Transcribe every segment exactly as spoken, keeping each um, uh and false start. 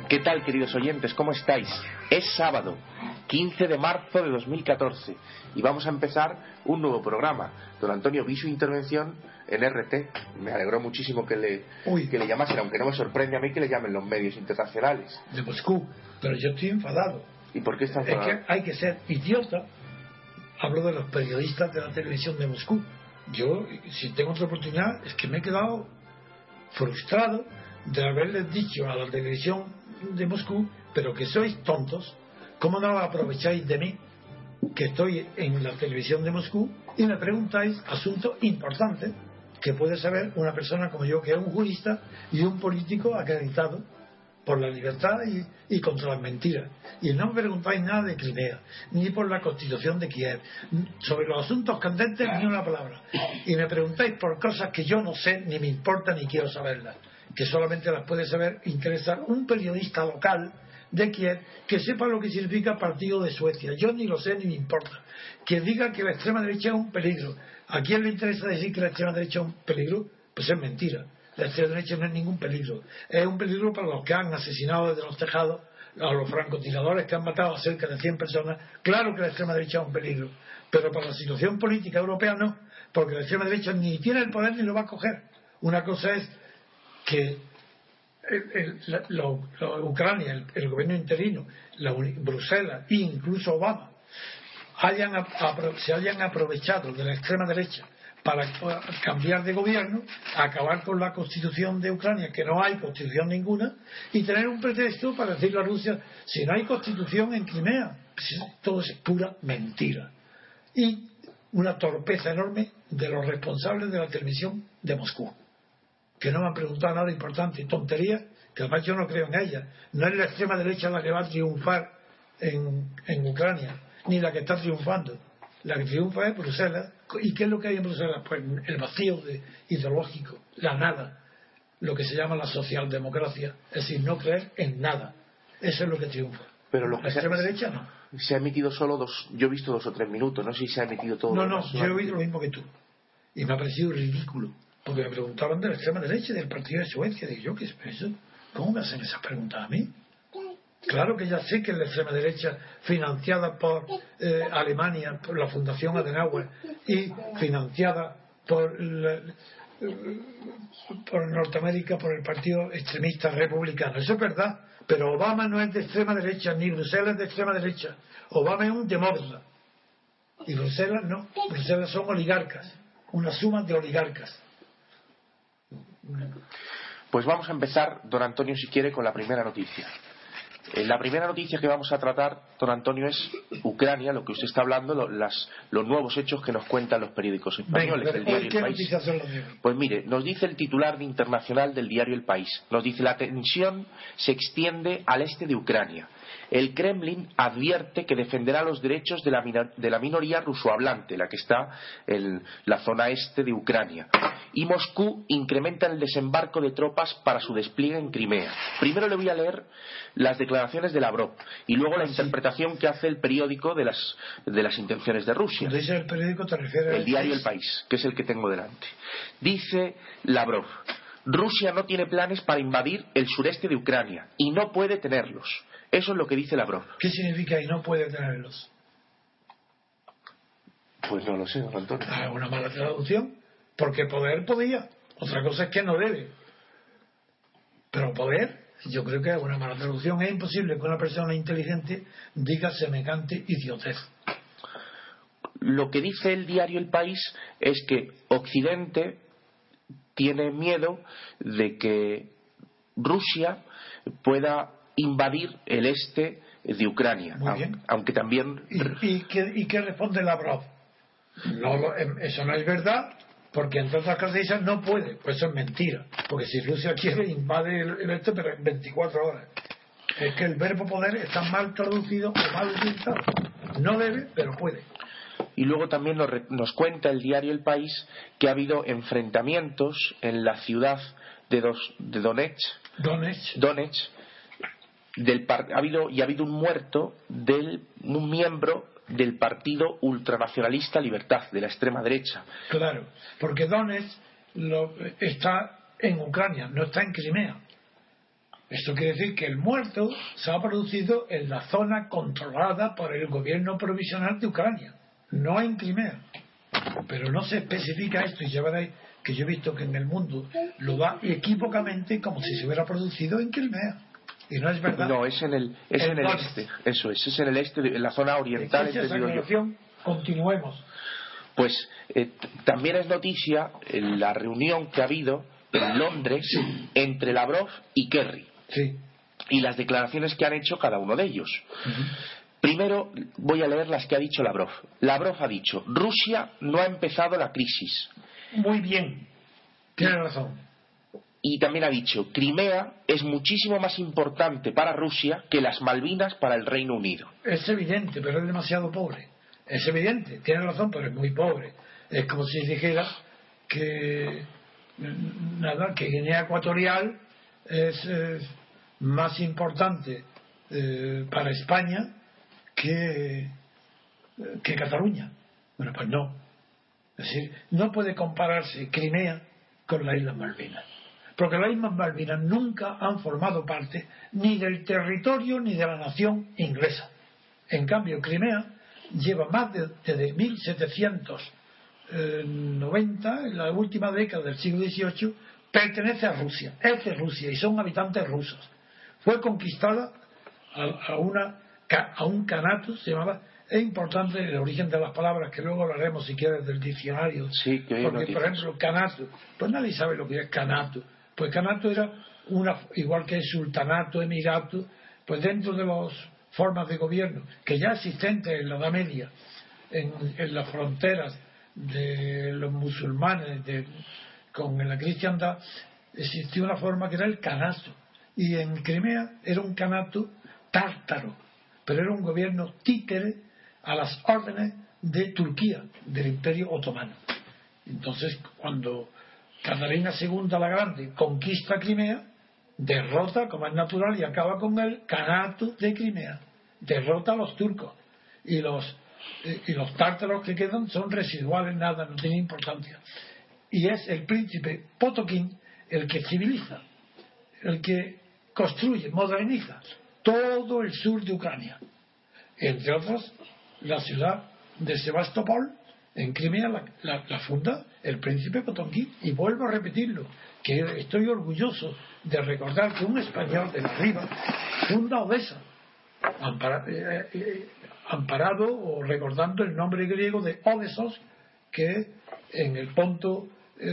¿Qué tal, queridos oyentes? ¿Cómo estáis? Es sábado, quince de marzo de dos mil catorce, y vamos a empezar un nuevo programa. Don Antonio, vi su intervención en R T. Me alegró muchísimo que le, que le llamasen, aunque no me sorprende a mí que le llamen los medios internacionales. De Moscú, pero yo estoy enfadado. ¿Y por qué está enfadado? Es que hay que ser idiota. Hablo de los periodistas de la televisión de Moscú. Yo, si tengo otra oportunidad, es que me he quedado frustrado de haberles dicho a la televisión de Moscú, pero que sois tontos, ¿cómo no aprovecháis de mí, que estoy en la televisión de Moscú, y me preguntáis asuntos importantes que puede saber una persona como yo, que es un jurista y un político acreditado por la libertad y, y contra las mentiras? Y no me preguntáis nada de Crimea, ni por la constitución de Kiev, sobre los asuntos candentes ni una palabra, y me preguntáis por cosas que yo no sé, ni me importa, ni quiero saberlas, que solamente las puede saber, interesar un periodista local de Kiev que sepa lo que significa partido de Suecia. Yo ni lo sé ni me importa. Que diga que la extrema derecha es un peligro. ¿A quién le interesa decir que la extrema derecha es un peligro? Pues es mentira. La extrema derecha no es ningún peligro. Es un peligro para los que han asesinado desde los tejados, a los francotiradores que han matado a cerca de cien personas. Claro que la extrema derecha es un peligro, pero para la situación política europea no, porque la extrema derecha ni tiene el poder ni lo va a coger. Una cosa es que el, el, la, lo, lo, Ucrania, el, el gobierno interino, la, Bruselas e incluso Obama hayan, apro, se hayan aprovechado de la extrema derecha para cambiar de gobierno, acabar con la constitución de Ucrania, que no hay constitución ninguna, y tener un pretexto para decirle a Rusia, si no hay constitución en Crimea, todo es pura mentira. Y una torpeza enorme de los responsables de la televisión de Moscú, que no me han preguntado nada importante, tonterías que además yo no creo en ellas. No es la extrema derecha la que va a triunfar en, en Ucrania, ni la que está triunfando. La que triunfa es Bruselas. ¿Y qué es lo que hay en Bruselas? Pues el vacío de, ideológico, la nada, lo que se llama la socialdemocracia, es decir, no creer en nada. Eso es lo que triunfa. Pero lo la que extrema se, derecha no. Se ha emitido solo dos, yo he visto dos o tres minutos, no sé si se ha emitido todo. No, no, yo he oído lo mismo que tú. Y me ha parecido ridículo. Porque me preguntaban de la extrema derecha y del partido de Suecia. Digo yo, ¿qué es eso? ¿Cómo me hacen esas preguntas a mí? Claro que ya sé que es la extrema derecha financiada por eh, Alemania, por la Fundación Adenauer, y financiada por, la, por Norteamérica, por el partido extremista republicano. Eso es verdad. Pero Obama no es de extrema derecha, ni Bruselas es de extrema derecha. Obama es un demócrata. Y Bruselas no. Bruselas son oligarcas. Una suma de oligarcas. Pues vamos a empezar, don Antonio, si quiere, con la primera noticia. Eh, la primera noticia que vamos a tratar, don Antonio, es Ucrania, lo que usted está hablando, lo, las, los nuevos hechos que nos cuentan los periódicos españoles. Venga, el diario ¿qué El País. noticias son las de hoy? Pues mire, nos dice el titular de internacional del diario El País. Nos dice: la tensión se extiende al este de Ucrania. El Kremlin advierte que defenderá los derechos de la, de la minoría rusohablante, la que está en la zona este de Ucrania. Y Moscú incrementa el desembarco de tropas para su despliegue en Crimea. Primero le voy a leer las declaraciones de Lavrov y luego la sí. interpretación que hace el periódico de las, de las intenciones de Rusia. Cuando dice el periódico te refieres El al diario país? El País, que es el que tengo delante. Dice Lavrov: Rusia no tiene planes para invadir el sureste de Ucrania y no puede tenerlos. Eso es lo que dice Lavrov. ¿Qué significa y no puede tenerlos? Pues no lo sé, don Antonio. Ah, una mala traducción. Porque poder podía. Otra cosa es que no debe. Pero poder, yo creo que es una mala traducción. Es imposible que una persona inteligente diga semejante idiotez. Lo que dice el diario El País es que Occidente tiene miedo de que Rusia pueda invadir el este de Ucrania. Muy bien. Aunque también... ¿Y, y, qué, y qué responde Lavrov? No, eso no es verdad, porque entre otras cosas dice no puede. Pues eso es mentira. Porque si Rusia quiere, invade el, el este, pero en veinticuatro horas. Es que el verbo poder está mal traducido o mal utilizado. No debe, pero puede. Y luego también nos, nos cuenta el diario El País que ha habido enfrentamientos en la ciudad de, dos, de Donetsk, Donetsk. Donetsk del, ha habido, y ha habido un muerto de un miembro del partido ultranacionalista Libertad, de la extrema derecha. Claro, porque Donetsk lo, está en Ucrania, no está en Crimea. Esto quiere decir que el muerto se ha producido en la zona controlada por el gobierno provisional de Ucrania, no en Crimea. Pero no se especifica esto, y ya veréis que yo he visto que en el mundo lo da equívocamente como si se hubiera producido en Crimea. Y no es verdad. No, es en el, es en el este. Eso es, es en el este, en la zona oriental. Esa aclaración, continuemos. Pues eh, también es noticia en la reunión que ha habido en Londres entre Lavrov y Kerry. Sí. Y las declaraciones que han hecho cada uno de ellos. Uh-huh. Primero voy a leer las que ha dicho Lavrov. Lavrov ha dicho: Rusia no ha empezado la crisis. Muy bien, tiene razón. Y también ha dicho: Crimea es muchísimo más importante para Rusia que las Malvinas para el Reino Unido. Es evidente, pero es demasiado pobre. Es evidente, tiene razón, pero es muy pobre. Es como si dijera que nada, que Guinea Ecuatorial es eh, más importante eh, para España que, que Cataluña. Bueno, pues no. Es decir, no puede compararse Crimea con las Islas Malvinas, porque las Islas Malvinas nunca han formado parte ni del territorio ni de la nación inglesa. En cambio, Crimea lleva más de desde mil setecientos noventa, en la última década del siglo dieciocho, pertenece a Rusia, es de Rusia y son habitantes rusos. Fue conquistada a, a, una, a un canato, se llamaba. Es importante el origen de las palabras, que luego hablaremos si quieres del diccionario. Sí, que porque, por ejemplo, canato, pues nadie sabe lo que es canato. Pues canato era una, igual que sultanato, emirato, pues dentro de las formas de gobierno que ya existentes en la Edad Media, en, en las fronteras de los musulmanes de, con la cristiandad, existía una forma que era el canato. Y en Crimea era un canato tártaro, pero era un gobierno títere a las órdenes de Turquía, del Imperio Otomano. Entonces, cuando Catalina segunda la Grande conquista Crimea, derrota, como es natural, y acaba con el Canato de Crimea. Derrota a los turcos. Y los, y los tártaros que quedan son residuales, nada, no tienen importancia. Y es el príncipe Potokín el que civiliza, el que construye, moderniza todo el sur de Ucrania. Entre otras, la ciudad de Sebastopol, en Crimea, la, la, la funda el príncipe Potokín. Y vuelvo a repetirlo, que estoy orgulloso de recordar que un español de la Riva funda Odessa, amparado, eh, eh, amparado o recordando el nombre griego de Odesos, que en el Ponto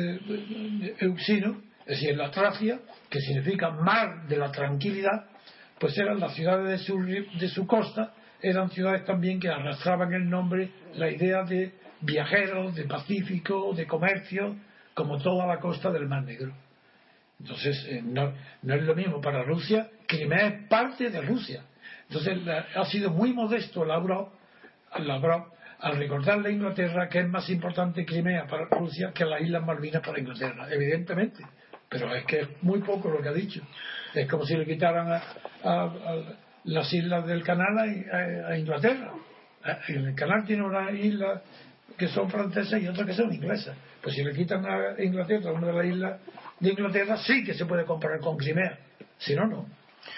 eh, Euxino, es decir, en la Tracia, que significa mar de la tranquilidad, pues eran las ciudades de su, de su costa, eran ciudades también que arrastraban el nombre, la idea de viajeros, de pacífico, de comercio, como toda la costa del Mar Negro. Entonces, eh, no, no es lo mismo para Rusia. Crimea es parte de Rusia. Entonces, la, ha sido muy modesto Lavrov, Lavrov al recordarle a Inglaterra que es más importante Crimea para Rusia que las Islas Malvinas para Inglaterra, evidentemente. Pero es que es muy poco lo que ha dicho. Es como si le quitaran a, a, a las islas del canal a, a, a Inglaterra. En el canal tiene una isla que son francesas y otras que son inglesas. Pues si le quitan a Inglaterra una de las islas de Inglaterra, sí que se puede comparar con Crimea. Si no, no.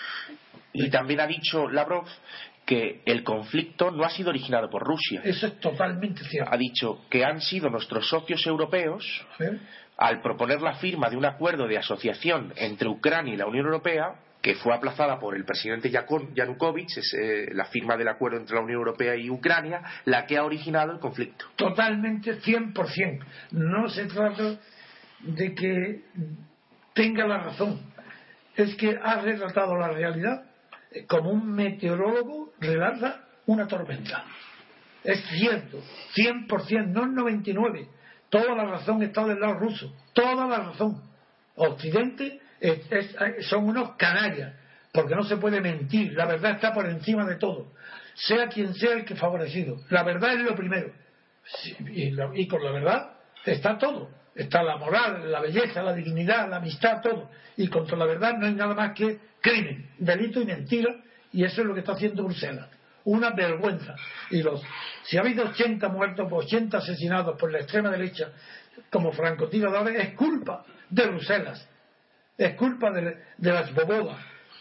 Y también ha dicho Lavrov que el conflicto no ha sido originado por Rusia. Eso es totalmente cierto. Ha dicho que han sido nuestros socios europeos, al proponer la firma de un acuerdo de asociación entre Ucrania y la Unión Europea, que fue aplazada por el presidente Yanukovych, es eh, la firma del acuerdo entre la Unión Europea y Ucrania, la que ha originado el conflicto. Totalmente, cien por ciento. No se trata de que tenga la razón. Es que ha retratado la realidad como un meteorólogo relata una tormenta. Es cierto, cien por ciento, no el noventa y nueve por ciento. Toda la razón está del lado ruso. Toda la razón. Occidente es, es, son unos canallas, porque no se puede mentir. La verdad está por encima de todo. Sea quien sea el que favorecido. La verdad es lo primero. Y, la, y con la verdad está todo. Está la moral, la belleza, la dignidad, la amistad, todo. Y contra la verdad no hay nada más que crimen, delito y mentira. Y eso es lo que está haciendo Bruselas. Una vergüenza. Y los, si ha habido ochenta muertos, ochenta asesinados por la extrema derecha como francotiradores, es culpa de Bruselas. Es culpa de, de las bobodas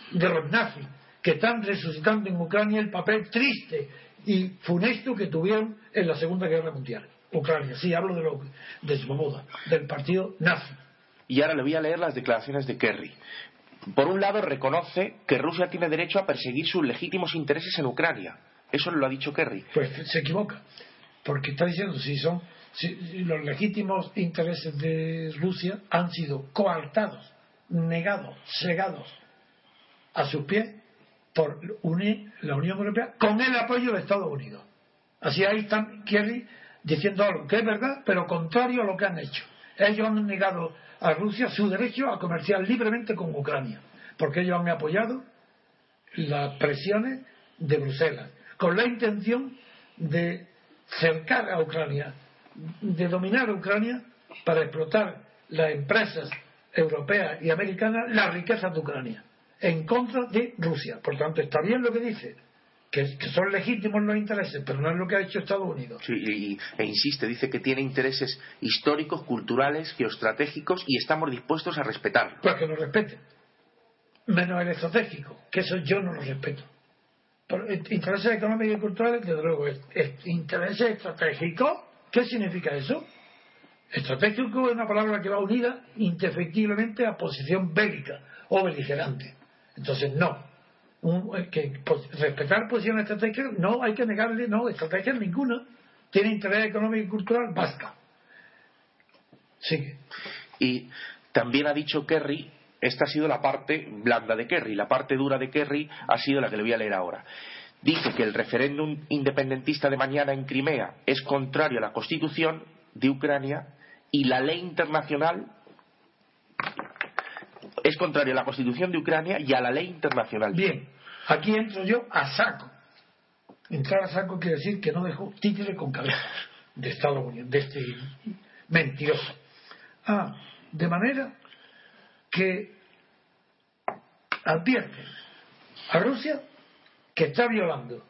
de los nazis, que están resucitando en Ucrania el papel triste y funesto que tuvieron en la Segunda Guerra Mundial. Ucrania, sí, hablo de, lo, de Svoboda, del partido nazi. Y ahora le voy a leer las declaraciones de Kerry. Por un lado, reconoce que Rusia tiene derecho a perseguir sus legítimos intereses en Ucrania. Eso lo ha dicho Kerry. Pues se equivoca, porque está diciendo si son si los legítimos intereses de Rusia han sido coartados, negados, cegados a sus pies por unir la Unión Europea con el apoyo de Estados Unidos. Así ahí están Kerry diciendo algo que es verdad, pero contrario a lo que han hecho. Ellos han negado a Rusia su derecho a comerciar libremente con Ucrania, porque ellos han apoyado las presiones de Bruselas, con la intención de cercar a Ucrania, de dominar a Ucrania para explotar las empresas europeas y americanas las riquezas de Ucrania, en contra de Rusia. Por tanto, está bien lo que dice, que, que son legítimos los intereses, pero no es lo que ha hecho Estados Unidos. Sí, y, e insiste, dice que tiene intereses históricos, culturales, geoestratégicos y estamos dispuestos a respetarlos. Pues que lo respeten, menos el estratégico, que eso yo no lo respeto. Por intereses económicos y culturales, desde luego, es, es intereses estratégicos. ¿Qué significa eso? Estratégico es una palabra que va unida indefectiblemente a posición bélica o beligerante. Entonces, no. Un, que, pues, respetar posiciones estratégicas, no hay que negarle, no, estrategia ninguna. Tiene interés económico y cultural, basta. Sigue. Y también ha dicho Kerry, esta ha sido la parte blanda de Kerry, la parte dura de Kerry ha sido la que le voy a leer ahora. Dice que el referéndum independentista de mañana en Crimea es contrario a la Constitución de Ucrania y la ley internacional es contrario a la Constitución de Ucrania y a la ley internacional. Bien, aquí entro yo a saco. Entrar a saco quiere decir que no dejo títere con cabeza de Estados Unidos, de este mentiroso. Ah, de manera que advierte a Rusia que está violando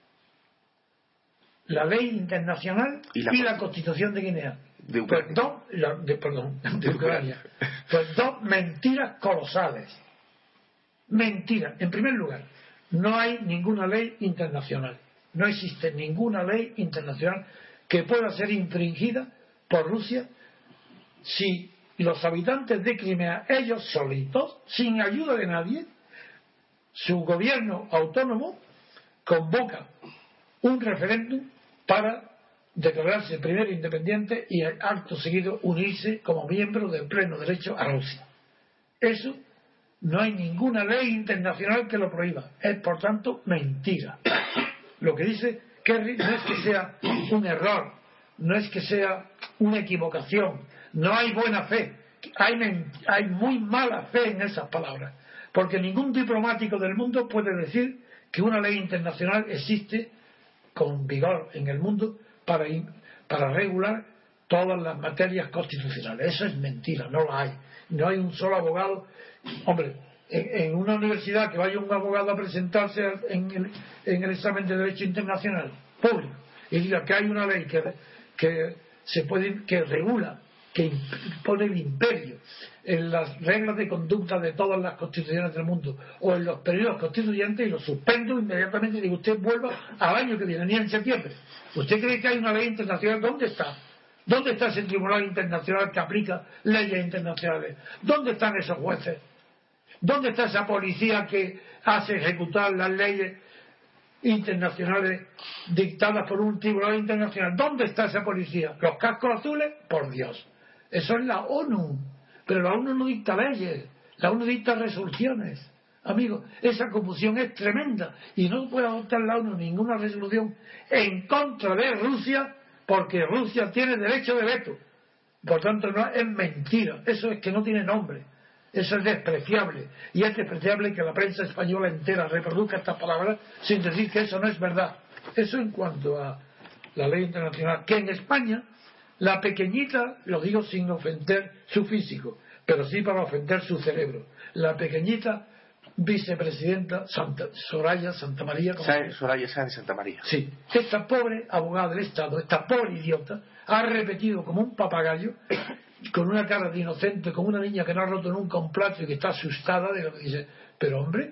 la ley internacional y la, y la Constitución de Guinea. De Ucrania. Pues dos, la, de, perdón, de Ucrania. Pues dos mentiras colosales. Mentiras. En primer lugar, no hay ninguna ley internacional. No existe ninguna ley internacional que pueda ser infringida por Rusia si los habitantes de Crimea, ellos solitos, sin ayuda de nadie, su gobierno autónomo convoca un referéndum para declararse primero independiente y acto seguido unirse como miembro de pleno derecho a Rusia. Eso no hay ninguna ley internacional que lo prohíba. Es, por tanto, mentira. Lo que dice Kerry no es que sea un error, no es que sea una equivocación, no hay buena fe, hay, hay muy mala fe en esas palabras, porque ningún diplomático del mundo puede decir que una ley internacional existe con vigor en el mundo para, para regular todas las materias constitucionales. Eso es mentira, no la hay. No hay un solo abogado. Hombre, en, en una universidad que vaya un abogado a presentarse en el, en el examen de Derecho Internacional público y diga que hay una ley que, que se puede, que regula, que impone el imperio en las reglas de conducta de todas las constituciones del mundo o en los periodos constituyentes, y lo suspendo inmediatamente y digo, usted vuelva al año que viene, ni en septiembre. ¿Usted cree que hay una ley internacional? ¿Dónde está? ¿Dónde está ese tribunal internacional que aplica leyes internacionales? ¿Dónde están esos jueces? ¿Dónde está esa policía que hace ejecutar las leyes internacionales dictadas por un tribunal internacional? ¿Dónde está esa policía? ¿Los cascos azules? Por Dios. Eso es la ONU. Pero la ONU no dicta leyes, la ONU dicta resoluciones. Amigos, esa confusión es tremenda y no puede adoptar la ONU ninguna resolución en contra de Rusia porque Rusia tiene derecho de veto. Por tanto, no es mentira. Eso es que no tiene nombre. Eso es despreciable. Y es despreciable que la prensa española entera reproduzca estas palabras sin decir que eso no es verdad. Eso en cuanto a la ley internacional. Que en España, la pequeñita, lo digo sin ofender su físico, pero sí para ofender su cerebro, la pequeñita vicepresidenta Santa, Soraya Santamaría. Soraya Sáenz Santamaría. Sí. Esta pobre abogada del Estado, esta pobre idiota, ha repetido como un papagayo, con una cara de inocente, como una niña que no ha roto nunca un plato y que está asustada de lo que dice. Pero hombre,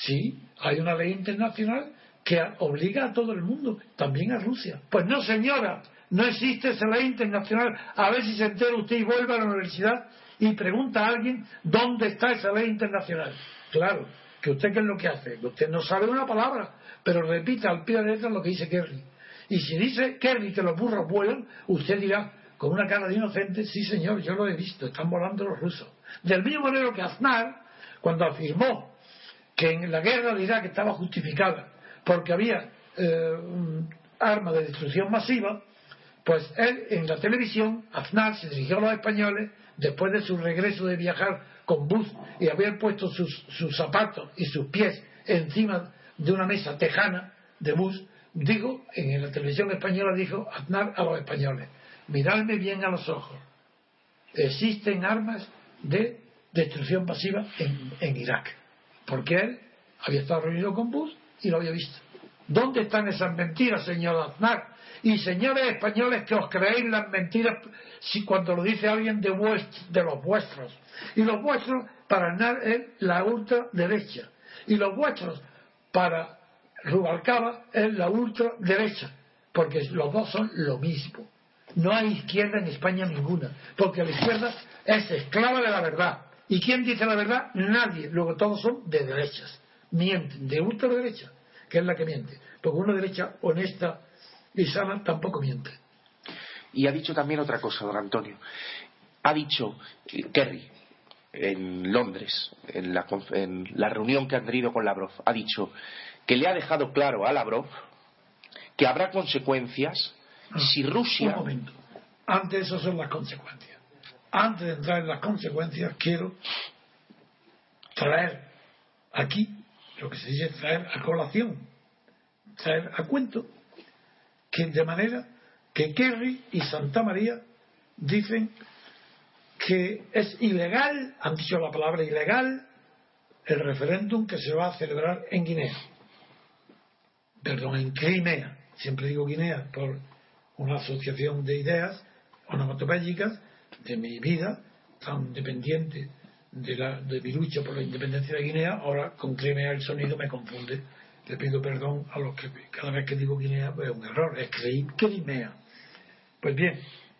Sí, hay una ley internacional que obliga a todo el mundo, también a Rusia. Pues no, señora, no existe esa ley internacional. A ver si se entera usted y vuelve a la universidad y pregunta a alguien dónde está esa ley internacional. Claro, que usted qué es lo que hace. Usted no sabe una palabra, pero repite al pie de letra lo que dice Kerry. Y si dice Kerry que los burros vuelan, usted dirá con una cara de inocente, sí señor, yo lo he visto, están volando los rusos. Del mismo modo que Aznar, cuando afirmó que en la guerra de Irak estaba justificada porque había eh, armas de destrucción masiva, pues él en la televisión, Aznar se dirigió a los españoles después de su regreso de viajar con Bush y haber puesto sus, sus zapatos y sus pies encima de una mesa tejana de Bush. Digo, en la televisión española dijo Aznar a los españoles: miradme bien a los ojos, existen armas de destrucción masiva en, en Irak, porque él había estado reunido con Bush y lo había visto. ¿Dónde están esas mentiras, señor Aznar? Y señores españoles que os creéis las mentiras si cuando lo dice alguien de, vuest- de los vuestros, y los vuestros para Aznar es la ultraderecha, y los vuestros para Rubalcaba es la ultraderecha, porque los dos son lo mismo. No hay izquierda en España ninguna, porque la izquierda es esclava de la verdad. ¿Y quién dice la verdad? Nadie. Luego todos son de derechas, mienten, de ultraderecha, que es la que miente, porque una derecha honesta y sana tampoco miente. Y ha dicho también otra cosa, don Antonio. Ha dicho Kerry en Londres, en la, en la reunión que han tenido con Lavrov, ha dicho que le ha dejado claro a Lavrov que habrá consecuencias ah, si Rusia... Un momento. Antes de eso son las consecuencias. Antes de entrar en las consecuencias, quiero traer aquí lo que se dice traer a colación, traer a cuento, que de manera que Kerry y Santa María dicen que es ilegal, han dicho la palabra ilegal, el referéndum que se va a celebrar en Guinea. Perdón, en Crimea. Siempre digo Guinea por una asociación de ideas onomatopéyicas de mi vida, tan dependiente de, la, de mi lucha por la independencia de Guinea. Ahora con Crimea el sonido me confunde. Le pido perdón a los que cada vez que digo Guinea pues, es un error, es Crimea. Pues bien,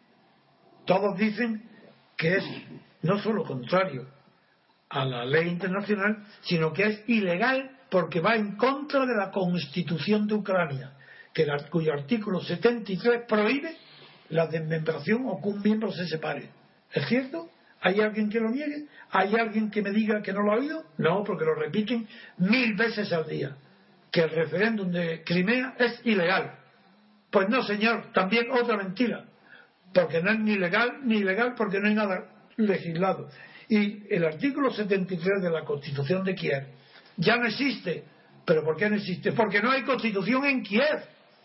todos dicen que es no solo contrario a la ley internacional, sino que es ilegal porque va en contra de la Constitución de Ucrania, que la, cuyo artículo setenta y tres prohíbe la desmembración o que un miembro se separe. ¿Es cierto? ¿Hay alguien que lo niegue? ¿Hay alguien que me diga que no lo ha oído? No, porque lo repiten mil veces al día, que el referéndum de Crimea es ilegal. Pues no, señor, también otra mentira, porque no es ni legal ni ilegal, porque no hay nada legislado. Y el artículo setenta y tres de la Constitución de Kiev ya no existe. ¿Pero por qué no existe? Porque no hay Constitución en Kiev.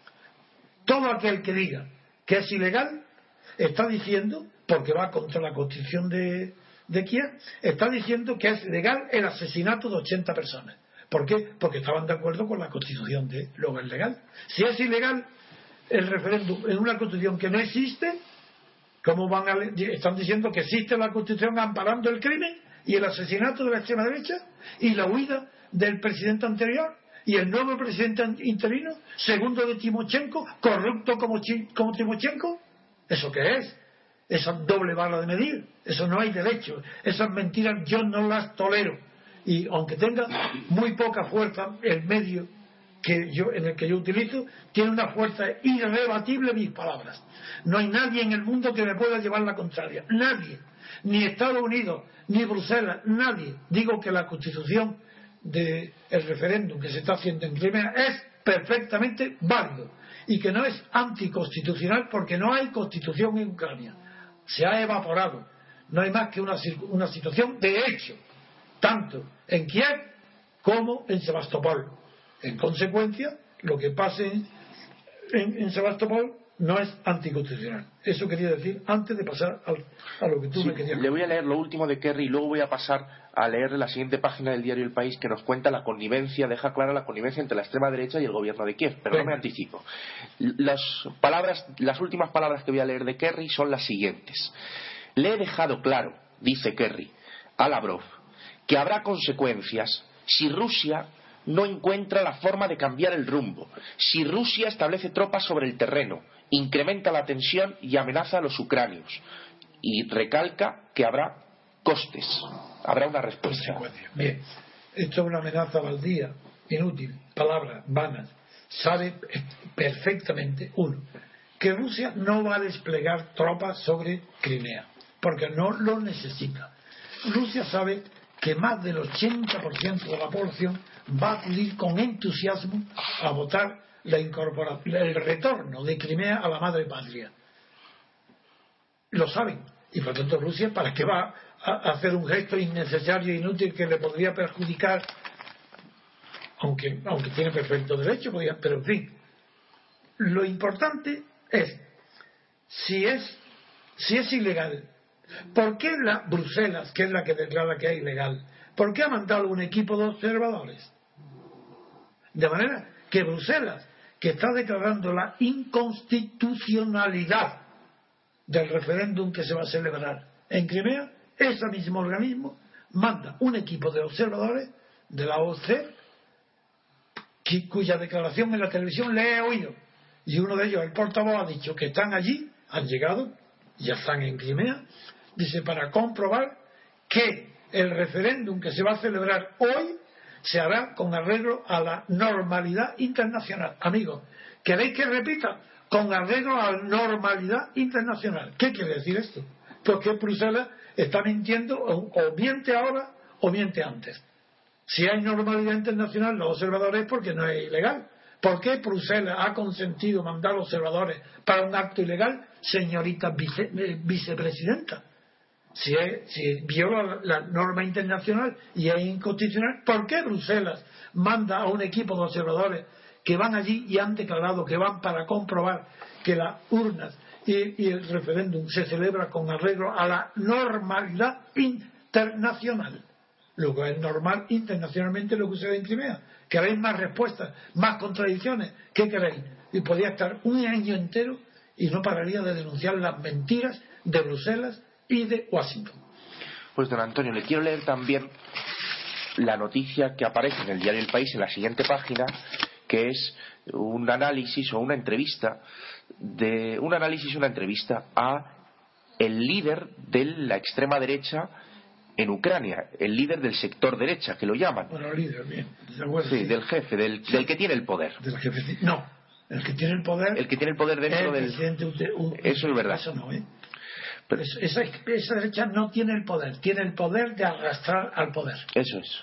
Todo aquel que diga que es ilegal está diciendo, porque va contra la Constitución de, de Kiev, está diciendo que es legal el asesinato de ochenta personas. ¿Por qué? Porque estaban de acuerdo con la Constitución de luego es legal. Si es ilegal el referéndum en una Constitución que no existe, ¿cómo van a, están diciendo que existe la Constitución amparando el crimen y el asesinato de la extrema derecha y la huida del presidente anterior y el nuevo presidente interino, segundo de Timochenko, corrupto como, como Timochenko? ¿Eso qué es? Esa doble vara de medir. Eso no hay derecho. Esas mentiras yo no las tolero. Y aunque tenga muy poca fuerza, el medio que yo, en el que yo utilizo tiene una fuerza irrebatible mis palabras. No hay nadie en el mundo que me pueda llevar la contraria. Nadie. Ni Estados Unidos, ni Bruselas, nadie. Digo que la Constitución del referéndum que se está haciendo en Crimea es perfectamente válido y que no es anticonstitucional porque no hay constitución en Ucrania. Se ha evaporado. No hay más que una, una situación de hecho, tanto en Kiev como en Sebastopol. En consecuencia, lo que pase en, en, en Sebastopol no es anticonstitucional. Eso quería decir antes de pasar al, a lo que tú sí, me querías. Le voy a leer lo último de Kerry y luego voy a pasar a leer la siguiente página del diario El País, que nos cuenta la connivencia, deja clara la connivencia entre la extrema derecha y el gobierno de Kiev. Pero Venga. no me anticipo. Las palabras, las últimas palabras que voy a leer de Kerry son las siguientes. Le he dejado claro, dice Kerry, a Lavrov, que habrá consecuencias si Rusia no encuentra la forma de cambiar el rumbo. Si Rusia establece tropas sobre el terreno, incrementa la tensión y amenaza a los ucranios. Y recalca que habrá costes, habrá una respuesta. Bien, esto es una amenaza baldía, inútil, palabras vanas. Sabe perfectamente, uno, que Rusia no va a desplegar tropas sobre Crimea, porque no lo necesita. Rusia sabe que más del ochenta por ciento de la población va a acudir con entusiasmo a votar la incorporación, el retorno de Crimea a la madre patria. Lo saben. Y por tanto Rusia, ¿para qué va a hacer un gesto innecesario e inútil que le podría perjudicar? Aunque, aunque tiene perfecto derecho, podría, pero en fin. Lo importante es, si es, si es ilegal, ¿por qué la Bruselas, que es la que declara que es ilegal, por qué ha mandado un equipo de observadores? De manera que Bruselas, que está declarando la inconstitucionalidad del referéndum que se va a celebrar en Crimea, ese mismo organismo manda un equipo de observadores de la O S C E, cuya declaración en la televisión le he oído, y uno de ellos, el portavoz, ha dicho que están allí, han llegado, ya están en Crimea, dice, para comprobar que el referéndum que se va a celebrar hoy se hará con arreglo a la normalidad internacional. Amigos, ¿queréis que repita? Con arreglo a la normalidad internacional. ¿Qué quiere decir esto? Pues que Bruselas está mintiendo, o, o miente ahora o miente antes. Si hay normalidad internacional, los observadores, es porque no es ilegal. ¿Por qué Bruselas ha consentido mandar observadores para un acto ilegal, señorita vice, eh, vicepresidenta? Si, es, si viola la, la norma internacional y es inconstitucional, ¿por qué Bruselas manda a un equipo de observadores que van allí y han declarado que van para comprobar que las urnas y, y el referéndum se celebra con arreglo a la normalidad internacional? Luego es normal internacionalmente lo que sucede en Crimea. ¿Queréis más respuestas, más contradicciones? ¿Qué queréis? Y podría estar un año entero y no pararía de denunciar las mentiras de Bruselas y de Washington. Pues don Antonio, le quiero leer también la noticia que aparece en el diario El País en la siguiente página, que es un análisis o una entrevista de un análisis una entrevista a el líder de la extrema derecha en Ucrania, el líder del sector derecha, que lo llaman. Bueno, líder, bien. Sí, del jefe, del, del que tiene el poder. Del jefe, no, el que tiene el poder. El que tiene el poder dentro del. Presidente, un, eso es verdad. Eso no, ¿eh? Pero, esa, esa derecha no tiene el poder, tiene el poder de arrastrar al poder. Eso es.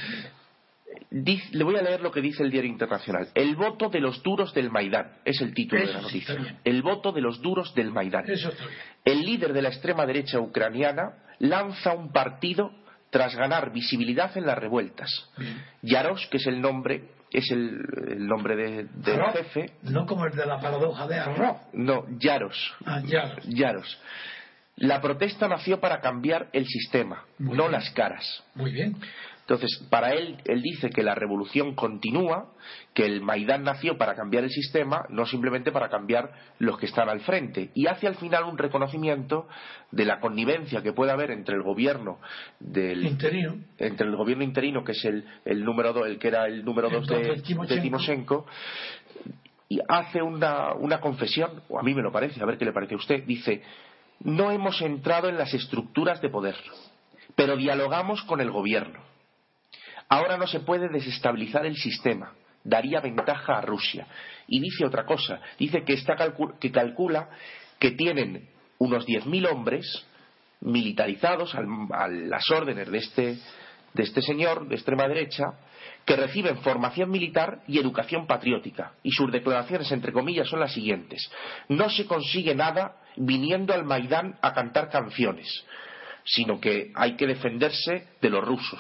Dice, le voy a leer lo que dice el diario internacional. El voto de los duros del Maidán es el título eso de la noticia. Sí, el voto de los duros del Maidán. Eso está bien. El líder de la extrema derecha ucraniana lanza un partido tras ganar visibilidad en las revueltas. Bien. Yaros, que es el nombre, es el, el nombre de, del Arroz, jefe. No como el de la paradoja de Arroz. No, Yaros. Ah, Yaros. Yaros. La protesta nació para cambiar el sistema, Muy no bien. las caras. Muy bien. Entonces, para él, él dice que la revolución continúa, que el Maidán nació para cambiar el sistema, no simplemente para cambiar los que están al frente. Y hace al final un reconocimiento de la connivencia que puede haber entre el gobierno del interino, entre el gobierno interino, que es el, el número dos, el que era el número dos de, de Timoshenko, y hace una, una confesión, o a mí me lo parece, a ver qué le parece a usted. Dice: no hemos entrado en las estructuras de poder, pero dialogamos con el gobierno. Ahora no se puede desestabilizar el sistema, daría ventaja a Rusia. Y dice otra cosa, dice que, está calcu- que calcula que tienen unos diez mil hombres militarizados al, a las órdenes de este, de este señor de extrema derecha, que reciben formación militar y educación patriótica. Y sus declaraciones, entre comillas, son las siguientes: no se consigue nada viniendo al Maidán a cantar canciones, sino que hay que defenderse de los rusos.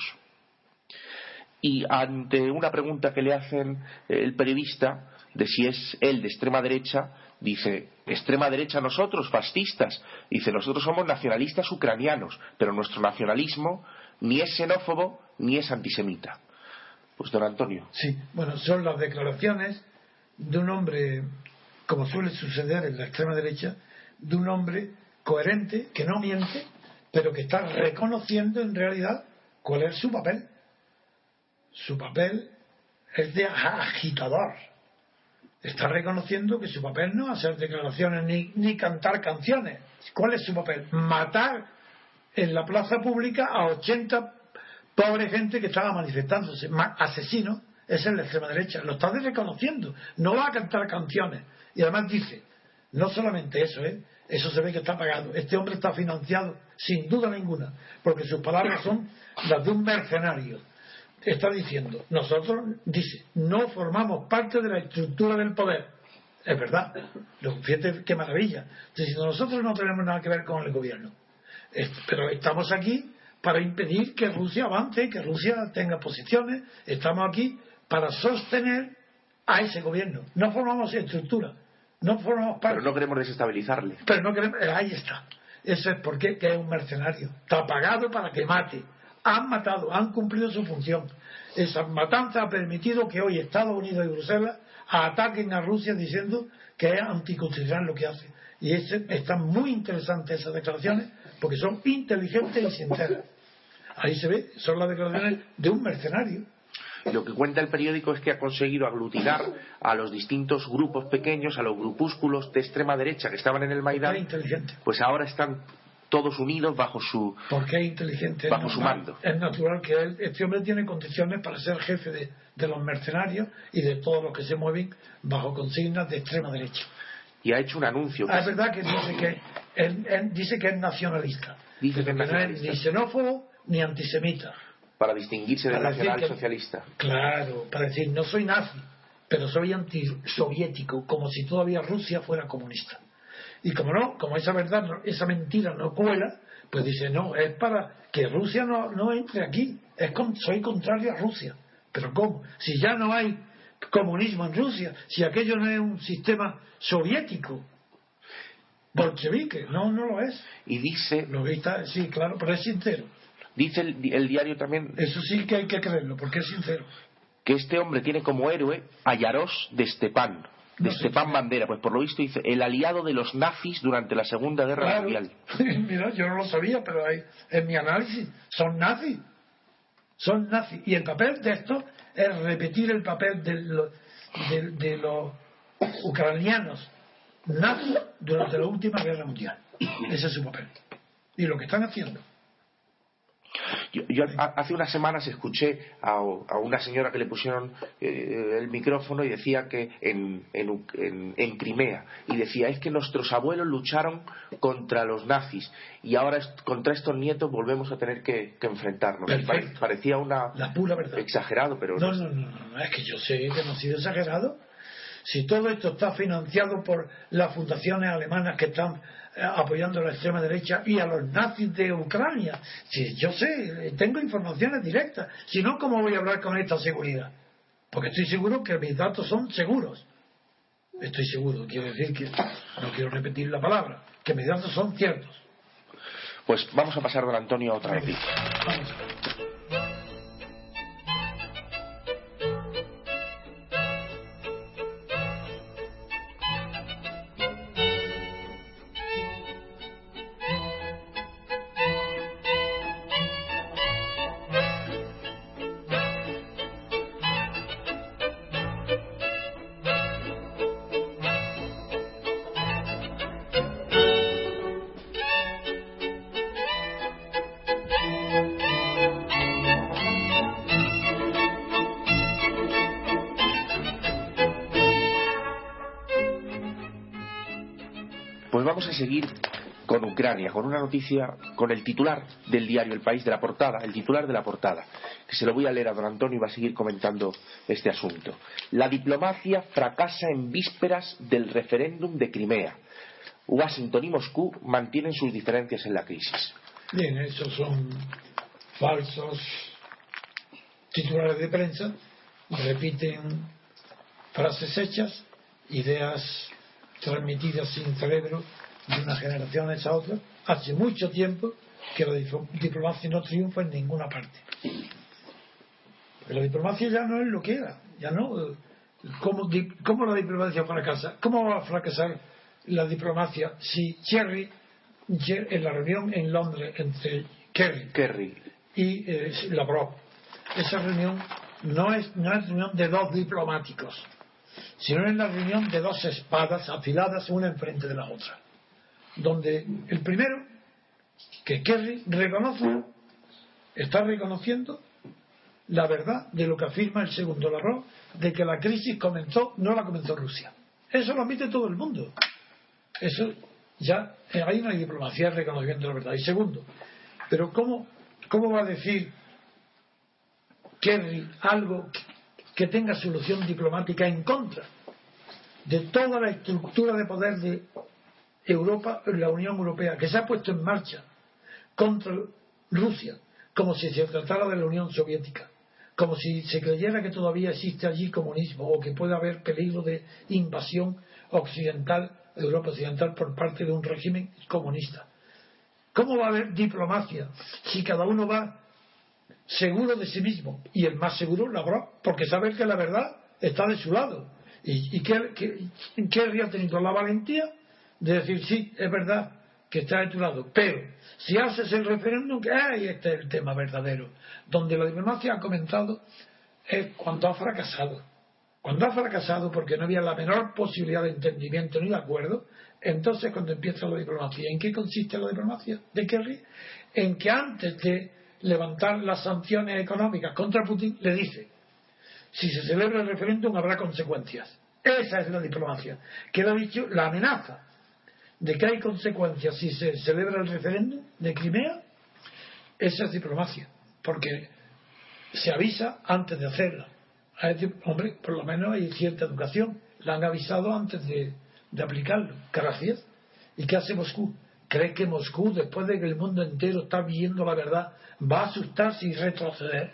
Y ante una pregunta que le hacen el periodista de si es él de extrema derecha, dice: extrema derecha nosotros, fascistas. Dice: nosotros somos nacionalistas ucranianos, pero nuestro nacionalismo ni es xenófobo ni es antisemita. Pues don Antonio. Sí, bueno, son las declaraciones de un hombre, como suele suceder en la extrema derecha, de un hombre coherente, que no miente, pero que está reconociendo en realidad cuál es su papel. Su papel es de agitador. Está reconociendo que su papel no es hacer declaraciones ni, ni cantar canciones. ¿Cuál es su papel? Matar en la plaza pública a ochenta pobre gente que estaba manifestándose. Asesino. Esa es la extrema derecha. Lo está reconociendo. No va a cantar canciones. Y además dice, no solamente eso, ¿eh? Eso se ve que está pagado. Este hombre está financiado, sin duda ninguna, porque sus palabras son las de un mercenario. Está diciendo, nosotros, dice, no formamos parte de la estructura del poder. Es verdad. Fíjate qué maravilla. Dice, nosotros no tenemos nada que ver con el gobierno. Pero estamos aquí para impedir que Rusia avance, que Rusia tenga posiciones. Estamos aquí para sostener a ese gobierno. No formamos estructura. No formamos parte. Pero no queremos desestabilizarle. Pero no queremos. Ahí está. Eso es porque que es un mercenario. Está pagado para que mate. Han matado, han cumplido su función. Esa matanza ha permitido que hoy Estados Unidos y Bruselas ataquen a Rusia diciendo que es anticonstitucional lo que hace. Y ese, están muy interesantes esas declaraciones porque son inteligentes y sinceras. Ahí se ve, son las declaraciones de un mercenario. Lo que cuenta el periódico es que ha conseguido aglutinar a los distintos grupos pequeños, a los grupúsculos de extrema derecha que estaban en el Maidán. Inteligente. Pues ahora están todos unidos bajo su porque es inteligente, bajo es su normal, mando. Es natural que él, este hombre tiene condiciones para ser jefe de, de los mercenarios y de todos los que se mueven bajo consignas de extrema derecha. Y ha hecho un anuncio. Ah, es verdad que dice que él, él dice que es nacionalista. Dice que, que nacionalista. no es ni xenófobo ni antisemita. Para distinguirse del nacional que, socialista. Claro, para decir, no soy nazi, pero soy antisoviético, como si todavía Rusia fuera comunista. Y como no, como esa verdad, esa mentira no cuela, pues dice, no, es para que Rusia no, no entre aquí. Es con, soy contrario a Rusia. ¿Pero cómo? Si ya no hay comunismo en Rusia, si aquello no es un sistema soviético, bolchevique, no, no lo es. Y dice... Lo que está, sí, claro, pero es sincero. Dice el, el diario también... Eso sí que hay que creerlo, porque es sincero. Que este hombre tiene como héroe a Yarosh de Stepan. De No, Stepan sí, Bandera, pues por lo visto dice el aliado de los nazis durante la Segunda Guerra claro. Mundial. Mira, yo no lo sabía, pero hay, en mi análisis son nazis. Son nazis. Y el papel de esto es repetir el papel de, lo, de, de los ucranianos nazis durante la última guerra mundial. Ese es su papel. Y lo que están haciendo. Yo, yo hace unas semanas escuché a, a una señora que le pusieron eh, el micrófono y decía que en, en, en, en Crimea, y decía, es que nuestros abuelos lucharon contra los nazis y ahora es, contra estos nietos volvemos a tener que, que enfrentarnos. Pare, parecía una la pura verdad. Exagerado, pero no, no, no, no, no, es que yo sé que no ha sido exagerado. Si todo esto está financiado por las fundaciones alemanas que están apoyando a la extrema derecha y a los nazis de Ucrania, si yo sé, tengo informaciones directas, si no, ¿cómo voy a hablar con esta seguridad? Porque estoy seguro que mis datos son seguros. Estoy seguro, quiero decir que no quiero repetir la palabra, que mis datos son ciertos. Pues vamos a pasar, don Antonio, a otra noticia. Vamos. Vamos a seguir con Ucrania, con una noticia, con el titular del diario El País, de la portada, el titular de la portada, que se lo voy a leer a don Antonio y va a seguir comentando este asunto. La diplomacia fracasa en vísperas del referéndum de Crimea. Washington y Moscú mantienen sus diferencias en la crisis. Bien, esos son falsos titulares de prensa, repiten frases hechas, ideas transmitidas sin cerebro de una generación a esa otra. Hace mucho tiempo que la diplomacia no triunfa en ninguna parte. Pero la diplomacia ya no es lo que era, ya no. ¿Cómo, cómo la diplomacia fracasa? ¿Cómo va a fracasar la diplomacia si Kerry, en la reunión en Londres entre Kerry, Kerry. y eh, Lavrov, esa reunión no es, no es reunión de dos diplomáticos, sino es la reunión de dos espadas afiladas una enfrente de la otra, donde el primero, que Kerry, reconoce, está reconociendo la verdad de lo que afirma el segundo Lavrov, de que la crisis comenzó, no la comenzó Rusia. Eso lo admite todo el mundo. Eso ya, ahí no hay diplomacia, reconociendo la verdad. Y segundo, pero ¿cómo, cómo va a decir Kerry algo que tenga solución diplomática en contra de toda la estructura de poder de Europa, la Unión Europea, que se ha puesto en marcha contra Rusia, como si se tratara de la Unión Soviética, como si se creyera que todavía existe allí comunismo o que puede haber peligro de invasión occidental, Europa occidental, por parte de un régimen comunista? ¿Cómo va a haber diplomacia si cada uno va seguro de sí mismo? Y el más seguro, Lavrov, porque sabe que la verdad está de su lado. ¿Y, y qué, qué, qué ha tenido la valentía de decir, sí, es verdad que está de tu lado, pero si haces el referéndum, que ahí está el tema verdadero, donde la diplomacia ha comentado, es cuando ha fracasado. Cuando ha fracasado porque no había la menor posibilidad de entendimiento ni de acuerdo, entonces cuando empieza la diplomacia. ¿En qué consiste la diplomacia de Kerry? En que antes de levantar las sanciones económicas contra Putin, le dice, si se celebra el referéndum habrá consecuencias. Esa es la diplomacia. Que le ha dicho, la amenaza de que hay consecuencias si se celebra el referéndum de Crimea, esa es diplomacia, porque se avisa antes de hacerla. Hombre, por lo menos hay cierta educación, la han avisado antes de, de aplicarlo. Gracias. ¿Y qué hace Moscú? ¿Cree que Moscú, después de que el mundo entero está viendo la verdad, va a asustarse y retroceder?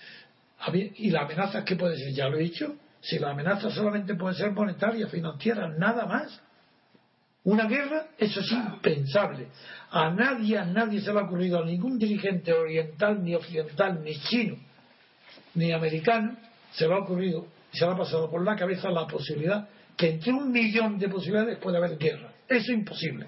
¿Y la amenaza qué puede ser? Ya lo he dicho, si la amenaza solamente puede ser monetaria, financiera, nada más. Una guerra, eso es impensable. A nadie, a nadie se le ha ocurrido, a ningún dirigente oriental, ni occidental, ni chino, ni americano, se le ha ocurrido, se le ha pasado por la cabeza la posibilidad que entre un millón de posibilidades puede haber guerra. Eso es imposible.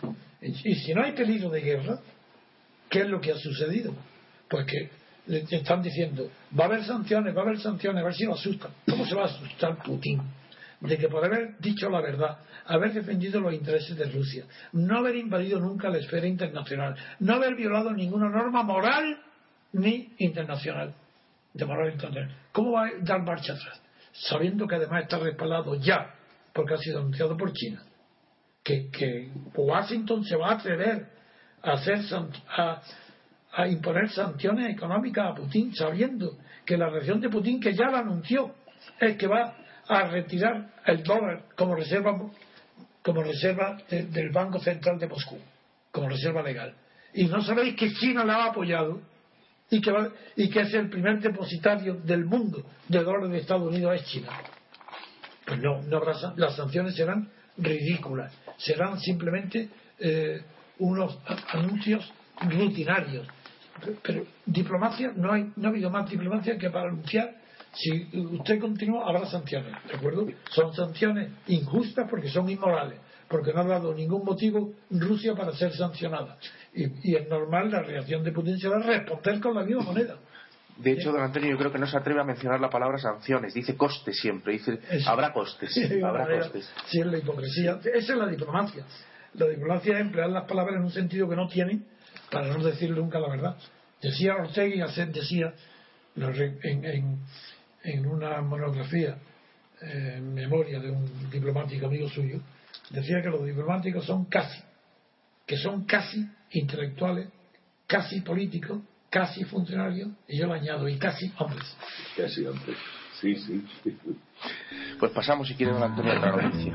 Y si no hay peligro de guerra, ¿qué es lo que ha sucedido? Pues que le están diciendo, va a haber sanciones, va a haber sanciones, a ver si lo asustan. ¿Cómo se va a asustar Putin? De que por haber dicho la verdad, haber defendido los intereses de Rusia, no haber invadido nunca la esfera internacional, no haber violado ninguna norma moral ni internacional, de moral internacional. ¿Cómo va a dar marcha atrás? Sabiendo que además está respaldado ya, porque ha sido anunciado por China, que, que Washington se va a atrever a, hacer, a, a imponer sanciones económicas a Putin, sabiendo que la reacción de Putin, que ya la anunció, es que va a retirar el dólar como reserva como reserva de, del Banco Central de Moscú, como reserva legal. Y no sabéis que China la ha apoyado y que, va, y que es el primer depositario del mundo de dólares de Estados Unidos, es China. Pues no, no habrá, las sanciones serán ridículas, serán simplemente eh, unos anuncios rutinarios. Pero, pero diplomacia, no, hay, no ha habido más diplomacia que para anunciar. Si usted continúa, habrá sanciones, ¿de acuerdo? Son sanciones injustas porque son inmorales, porque no ha dado ningún motivo Rusia para ser sancionada. Y, y es normal, la reacción de Putin será responder con la misma moneda. De hecho, don Antonio, yo creo que no se atreve a mencionar la palabra sanciones, dice costes siempre, dice Eso. habrá costes, sí, habrá manera, costes. Sí, es la hipocresía. Esa es la diplomacia. La diplomacia es emplear las palabras en un sentido que no tienen, para no decir nunca la verdad. Decía Ortega y Gasset, decía en, en en una monografía eh, en memoria de un diplomático amigo suyo, decía que los diplomáticos son casi, que son casi intelectuales, casi políticos, casi funcionarios, y yo le añado, y casi hombres. Casi hombres, sí, sí. Pues pasamos, si quiere, don Antonio, a otra noticia.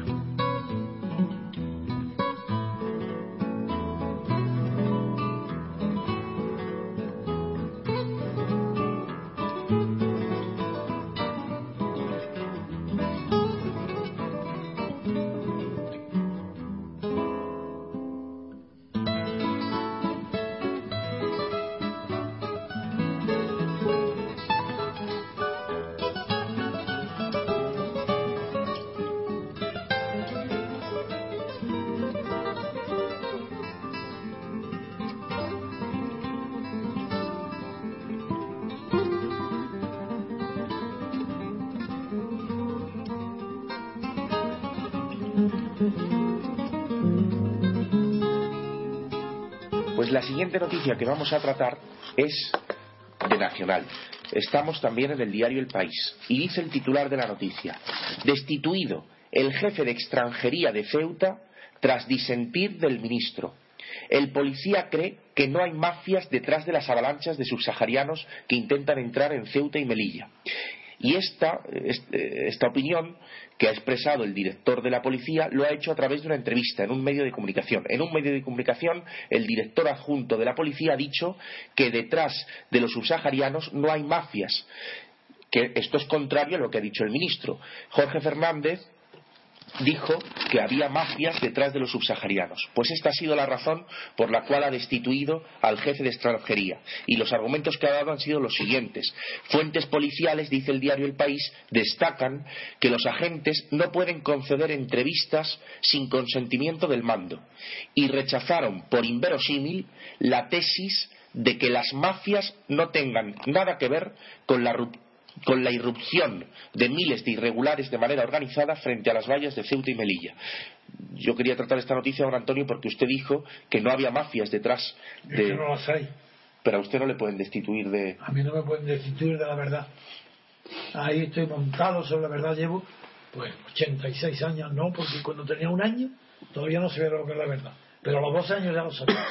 Pues la siguiente noticia que vamos a tratar es de Nacional. Estamos también en el diario El País y dice el titular de la noticia: destituido el jefe de extranjería de Ceuta tras disentir del ministro. El policía cree que no hay mafias detrás de las avalanchas de subsaharianos que intentan entrar en Ceuta y Melilla. Y esta, esta opinión que ha expresado el director de la policía lo ha hecho a través de una entrevista en un medio de comunicación. En un medio de comunicación, el director adjunto de la policía ha dicho que detrás de los subsaharianos no hay mafias. Que esto es contrario a lo que ha dicho el ministro. Jorge Fernández dijo que había mafias detrás de los subsaharianos. Pues esta ha sido la razón por la cual ha destituido al jefe de extranjería. Y los argumentos que ha dado han sido los siguientes. Fuentes policiales, dice el diario El País, destacan que los agentes no pueden conceder entrevistas sin consentimiento del mando. Y rechazaron por inverosímil la tesis de que las mafias no tengan nada que ver con la ruptura con la irrupción de miles de irregulares de manera organizada frente a las vallas de Ceuta y Melilla. Yo quería tratar esta noticia, don Antonio, porque usted dijo que no había mafias detrás de... Es que no las hay. Pero a usted no le pueden destituir de... A mí no me pueden destituir de la verdad. Ahí estoy montado sobre la verdad. Llevo pues ochenta y seis años, no, porque cuando tenía un año todavía no sabía lo que es la verdad, pero a los dos años ya lo sabía.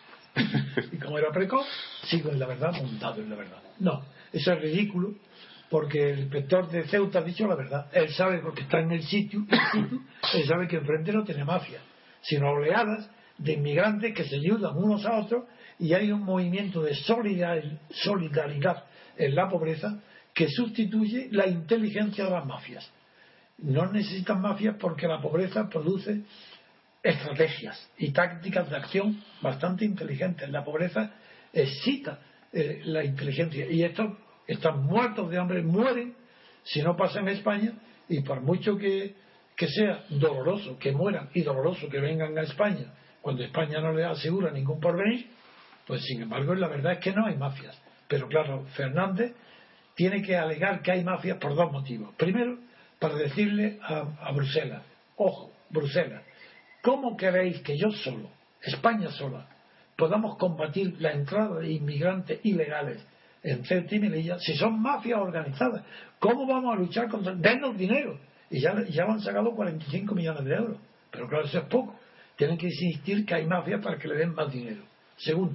Y como era precoz, sigo en la verdad, montado en la verdad. No, eso es ridículo, porque el inspector de Ceuta ha dicho la verdad. Él sabe, porque está en el sitio, él sabe que enfrente no tiene mafia, sino oleadas de inmigrantes que se ayudan unos a otros, y hay un movimiento de solidaridad en la pobreza que sustituye la inteligencia de las mafias. No necesitan mafias porque la pobreza produce estrategias y tácticas de acción bastante inteligentes. La pobreza excita eh, la inteligencia, y estos están muertos de hambre, mueren si no pasa en España, y por mucho que, que sea doloroso que mueran y doloroso que vengan a España cuando España no les asegura ningún porvenir, pues sin embargo la verdad es que no hay mafias. Pero claro, Fernández tiene que alegar que hay mafias por dos motivos. Primero, para decirle a, a Bruselas: ojo, Bruselas, ¿cómo queréis que yo solo, España sola, podamos combatir la entrada de inmigrantes ilegales en Ceuta y Melilla si son mafias organizadas? ¿Cómo vamos a luchar contra? Denos dinero. Y ya, ya han sacado cuarenta y cinco millones de euros. Pero claro, eso es poco. Tienen que insistir que hay mafias para que le den más dinero. Segundo,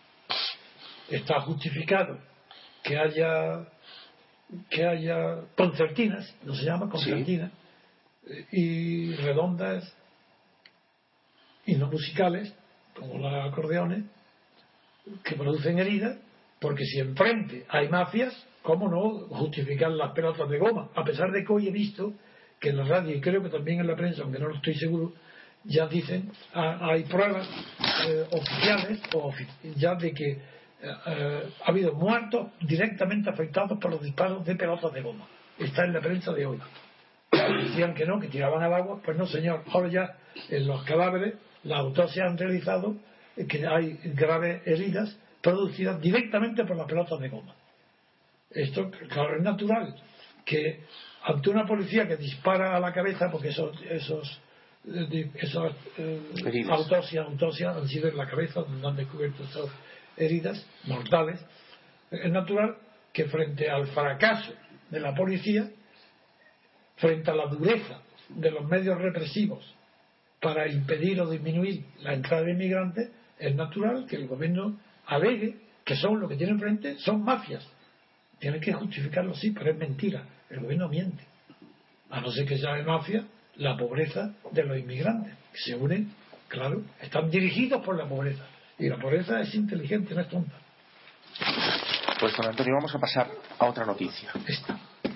está justificado que haya que haya concertinas, no se llama concertinas, sí, y redondas y no musicales, como los acordeones, que producen heridas. Porque si enfrente hay mafias, ¿cómo no justificar las pelotas de goma? A pesar de que hoy he visto que en la radio, y creo que también en la prensa, aunque no lo estoy seguro, ya dicen, ah, hay pruebas eh, oficiales o ofi- ya de que eh, ha habido muertos directamente afectados por los disparos de pelotas de goma. Está en la prensa de hoy. Decían que no, que tiraban al agua. Pues no, señor. Ahora ya en los cadáveres las autopsias han realizado que hay graves heridas producidas directamente por las pelotas de goma. Esto, claro, es natural que ante una policía que dispara a la cabeza, porque esos esos esas eh, autopsias, autopsias han sido en la cabeza donde han descubierto estas heridas mortales, es natural que frente al fracaso de la policía, frente a la dureza de los medios represivos para impedir o disminuir la entrada de inmigrantes, es natural que el gobierno alegue que son lo que tienen frente son mafias. Tienen que justificarlo así, pero es mentira. El gobierno miente. A no ser que sea de mafia la pobreza de los inmigrantes, que se unen, claro, están dirigidos por la pobreza. Y la pobreza es inteligente, no es tonta. Pues, don Antonio, vamos a pasar a otra noticia. Esta.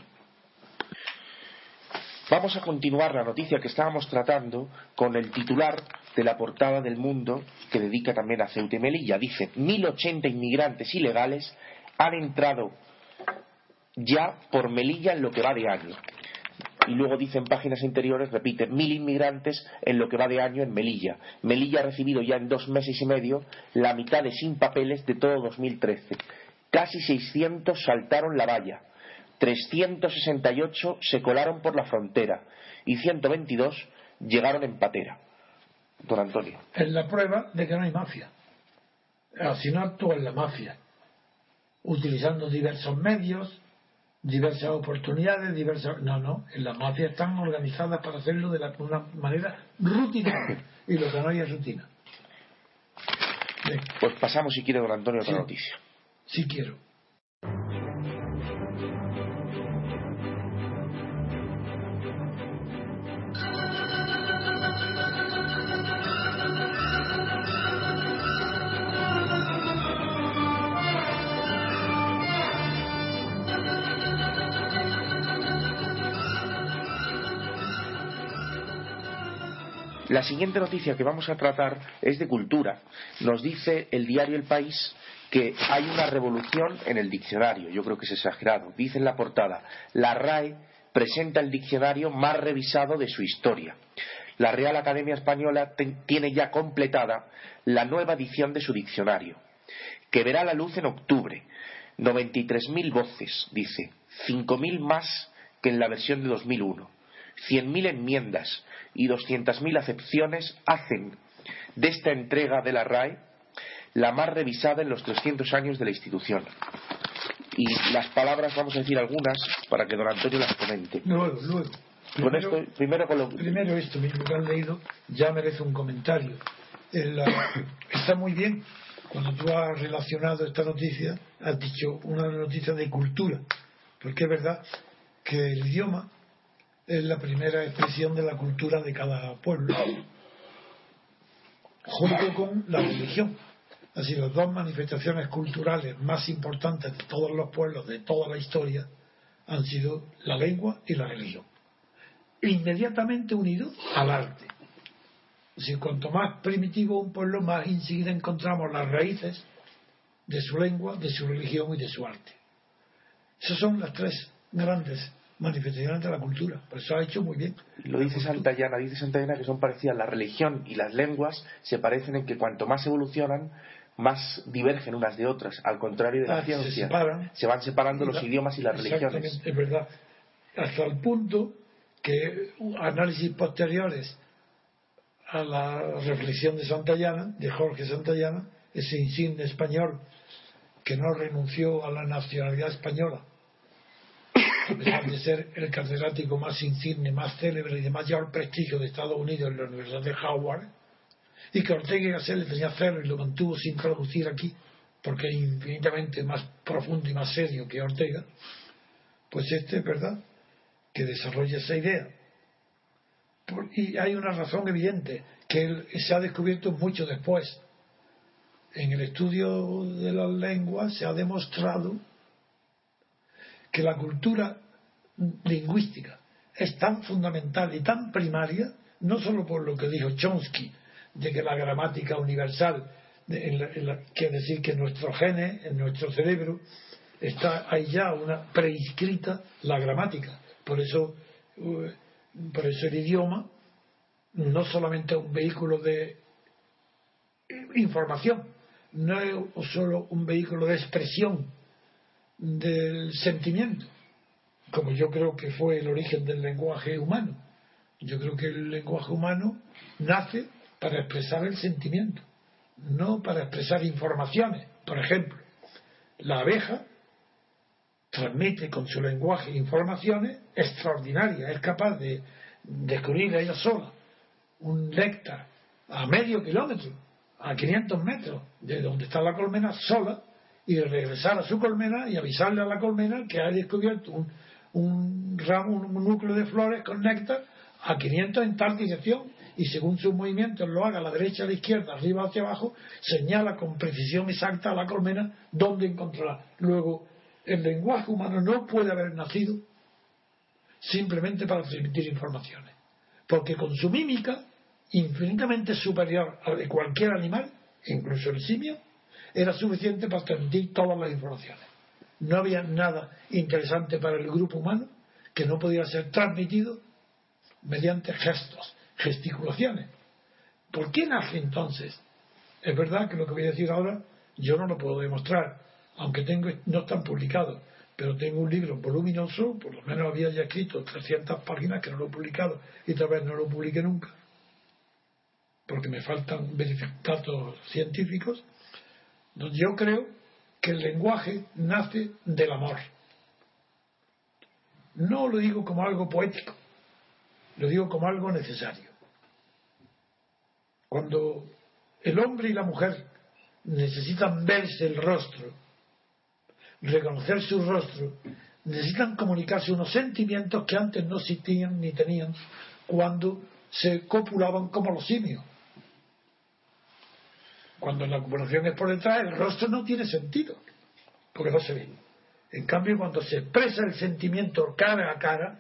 Vamos a continuar la noticia que estábamos tratando con el titular de la portada del Mundo, que dedica también a Ceuta y Melilla. Dice: mil ochenta inmigrantes ilegales han entrado ya por Melilla en lo que va de año. Y luego dice en páginas interiores, repite, mil inmigrantes en lo que va de año en Melilla. Melilla ha recibido ya en dos meses y medio la mitad de sin papeles de todo dos mil trece. Casi seiscientos saltaron la valla, trescientos sesenta y ocho se colaron por la frontera y ciento veintidós llegaron en patera. Don Antonio. Es la prueba de que no hay mafia. Así no actúa en la mafia, utilizando diversos medios, diversas oportunidades, diversas... No, no, en la mafia están organizadas para hacerlo de la, una manera rutinaria, y lo que no hay es rutina. Bien. Pues pasamos, si quiere, don Antonio, a otra Sí, noticia. sí quiero. La siguiente noticia que vamos a tratar es de cultura. Nos dice el diario El País que hay una revolución en el diccionario. Yo creo que es exagerado. Dice en la portada: la R A E presenta el diccionario más revisado de su historia. La Real Academia Española tiene ya completada la nueva edición de su diccionario, que verá la luz en octubre. noventa y tres mil voces, dice, cinco mil más que en la versión de dos mil uno. cien mil enmiendas y doscientas mil acepciones hacen de esta entrega de la R A E la más revisada en los trescientos años de la institución. Y las palabras, vamos a decir algunas para que don Antonio las comente. Luego, luego. Con Primero, esto, primero, con lo... primero esto mismo que han leído ya merece un comentario. El, uh, está muy bien cuando tú has relacionado esta noticia, has dicho una noticia de cultura, porque es verdad que el idioma es la primera expresión de la cultura de cada pueblo, junto con la religión. Así, las dos manifestaciones culturales más importantes de todos los pueblos de toda la historia han sido la lengua y la religión, inmediatamente unidos al arte. Así, cuanto más primitivo un pueblo, más enseguida encontramos las raíces de su lengua, de su religión y de su arte. Esas son las tres grandes manifestaciones de la cultura. Por eso ha hecho muy bien. Lo dice Santayana, dice Santayana que son parecidas. La religión y las lenguas se parecen en que cuanto más evolucionan, más divergen unas de otras, al contrario de la ah, ciencia. Se, separan, se van separando la, los idiomas y las religiones. Es verdad. Hasta el punto que análisis posteriores a la reflexión de Santayana, de Jorge Santayana, ese insigne español que no renunció a la nacionalidad española, a pesar de ser el catedrático más insigne, más célebre y de mayor prestigio de Estados Unidos en la Universidad de Howard, y que Ortega y Gasset le tenía celo y lo mantuvo sin traducir aquí, porque es infinitamente más profundo y más serio que Ortega. Pues este es verdad que desarrolla esa idea. Por, y hay una razón evidente, que él, se ha descubierto mucho después. En el estudio de las lenguas se ha demostrado que la cultura lingüística es tan fundamental y tan primaria, no solo por lo que dijo Chomsky, de que la gramática universal, de, en la, en la, quiere decir que en nuestros genes, en nuestro cerebro, está hay ya una prescrita la gramática. Por eso, uh, por eso el idioma no solamente es un vehículo de información, no es solo un vehículo de expresión del sentimiento, como yo creo que fue el origen del lenguaje humano. Yo creo que el lenguaje humano nace para expresar el sentimiento, no para expresar informaciones. Por ejemplo, la abeja transmite con su lenguaje informaciones extraordinarias, es capaz de descubrir ella sola un néctar a medio kilómetro, a quinientos metros de donde está la colmena, sola, y regresar a su colmena y avisarle a la colmena que ha descubierto un, un ramo, un núcleo de flores con néctar a quinientos en tal dirección, y según sus movimientos lo haga a la derecha, a la izquierda, arriba, hacia abajo, señala con precisión exacta a la colmena dónde encontrarla. Luego, el lenguaje humano no puede haber nacido simplemente para transmitir informaciones, porque con su mímica infinitamente superior a la de cualquier animal, incluso el simio, era suficiente para transmitir todas las informaciones. No había nada interesante para el grupo humano que no pudiera ser transmitido mediante gestos, gesticulaciones. ¿Por qué nace entonces? Es verdad que lo que voy a decir ahora yo no lo puedo demostrar, aunque tengo, no están publicados, pero tengo un libro voluminoso, por lo menos había ya escrito trescientas páginas que no lo he publicado y tal vez no lo publique nunca, porque me faltan datos científicos, Yo creo que el lenguaje nace del amor. No lo digo como algo poético, lo digo como algo necesario. Cuando el hombre y la mujer necesitan verse el rostro, reconocer su rostro, necesitan comunicarse unos sentimientos que antes no existían ni tenían cuando se copulaban como los simios. Cuando la copulación es por detrás, el rostro no tiene sentido, porque no se ve. En cambio, cuando se expresa el sentimiento cara a cara,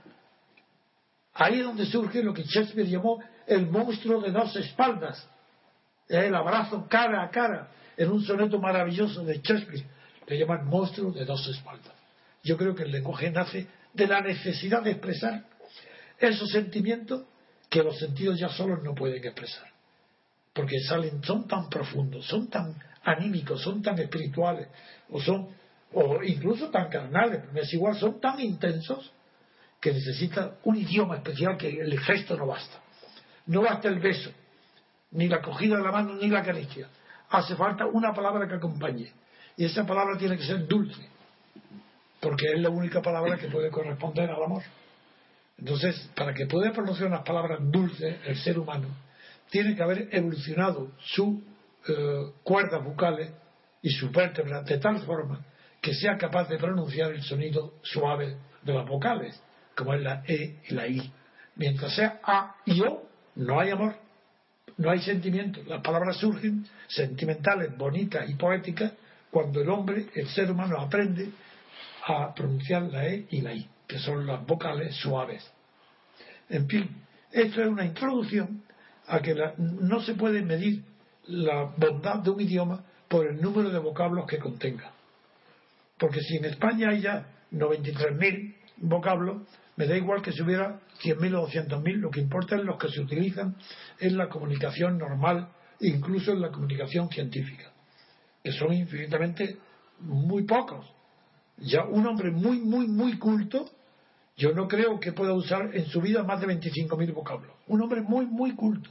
ahí es donde surge lo que Shakespeare llamó el monstruo de dos espaldas. Es el abrazo cara a cara, en un soneto maravilloso de Shakespeare. Le llaman monstruo de dos espaldas. Yo creo que el lenguaje nace de la necesidad de expresar esos sentimientos que los sentidos ya solos no pueden expresar. Porque salen, son tan profundos, son tan anímicos, son tan espirituales, o son, o incluso tan carnales, es igual, son tan intensos que necesita un idioma especial, que el gesto no basta. No basta el beso, ni la cogida de la mano, ni la caricia. Hace falta una palabra que acompañe. Y esa palabra tiene que ser dulce, porque es la única palabra que puede corresponder al amor. Entonces, para que pueda pronunciar unas palabras dulces, el ser humano tiene que haber evolucionado sus eh, cuerdas vocales y sus vértebras de tal forma que sea capaz de pronunciar el sonido suave de las vocales, como es la E y la I. Mientras sea A y O, no hay amor, no hay sentimiento. Las palabras surgen sentimentales, bonitas y poéticas cuando el hombre, el ser humano, aprende a pronunciar la E y la I, que son las vocales suaves. En fin, esto es una introducción a que la, no se puede medir la bondad de un idioma por el número de vocablos que contenga. Porque si en España hay ya noventa y tres mil vocablos, me da igual que si hubiera cien mil o doscientos mil, lo que importa es los que se utilizan en la comunicación normal, incluso en la comunicación científica, que son infinitamente muy pocos. Ya un hombre muy, muy, muy culto, yo no creo que pueda usar en su vida más de veinticinco mil vocablos. Un hombre muy, muy culto.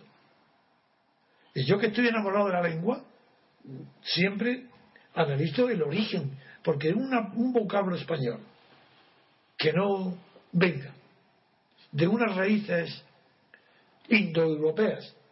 Y yo, que estoy enamorado de la lengua, siempre analizo el origen, porque una, un vocablo español que no venga de unas raíces indoeuropeas,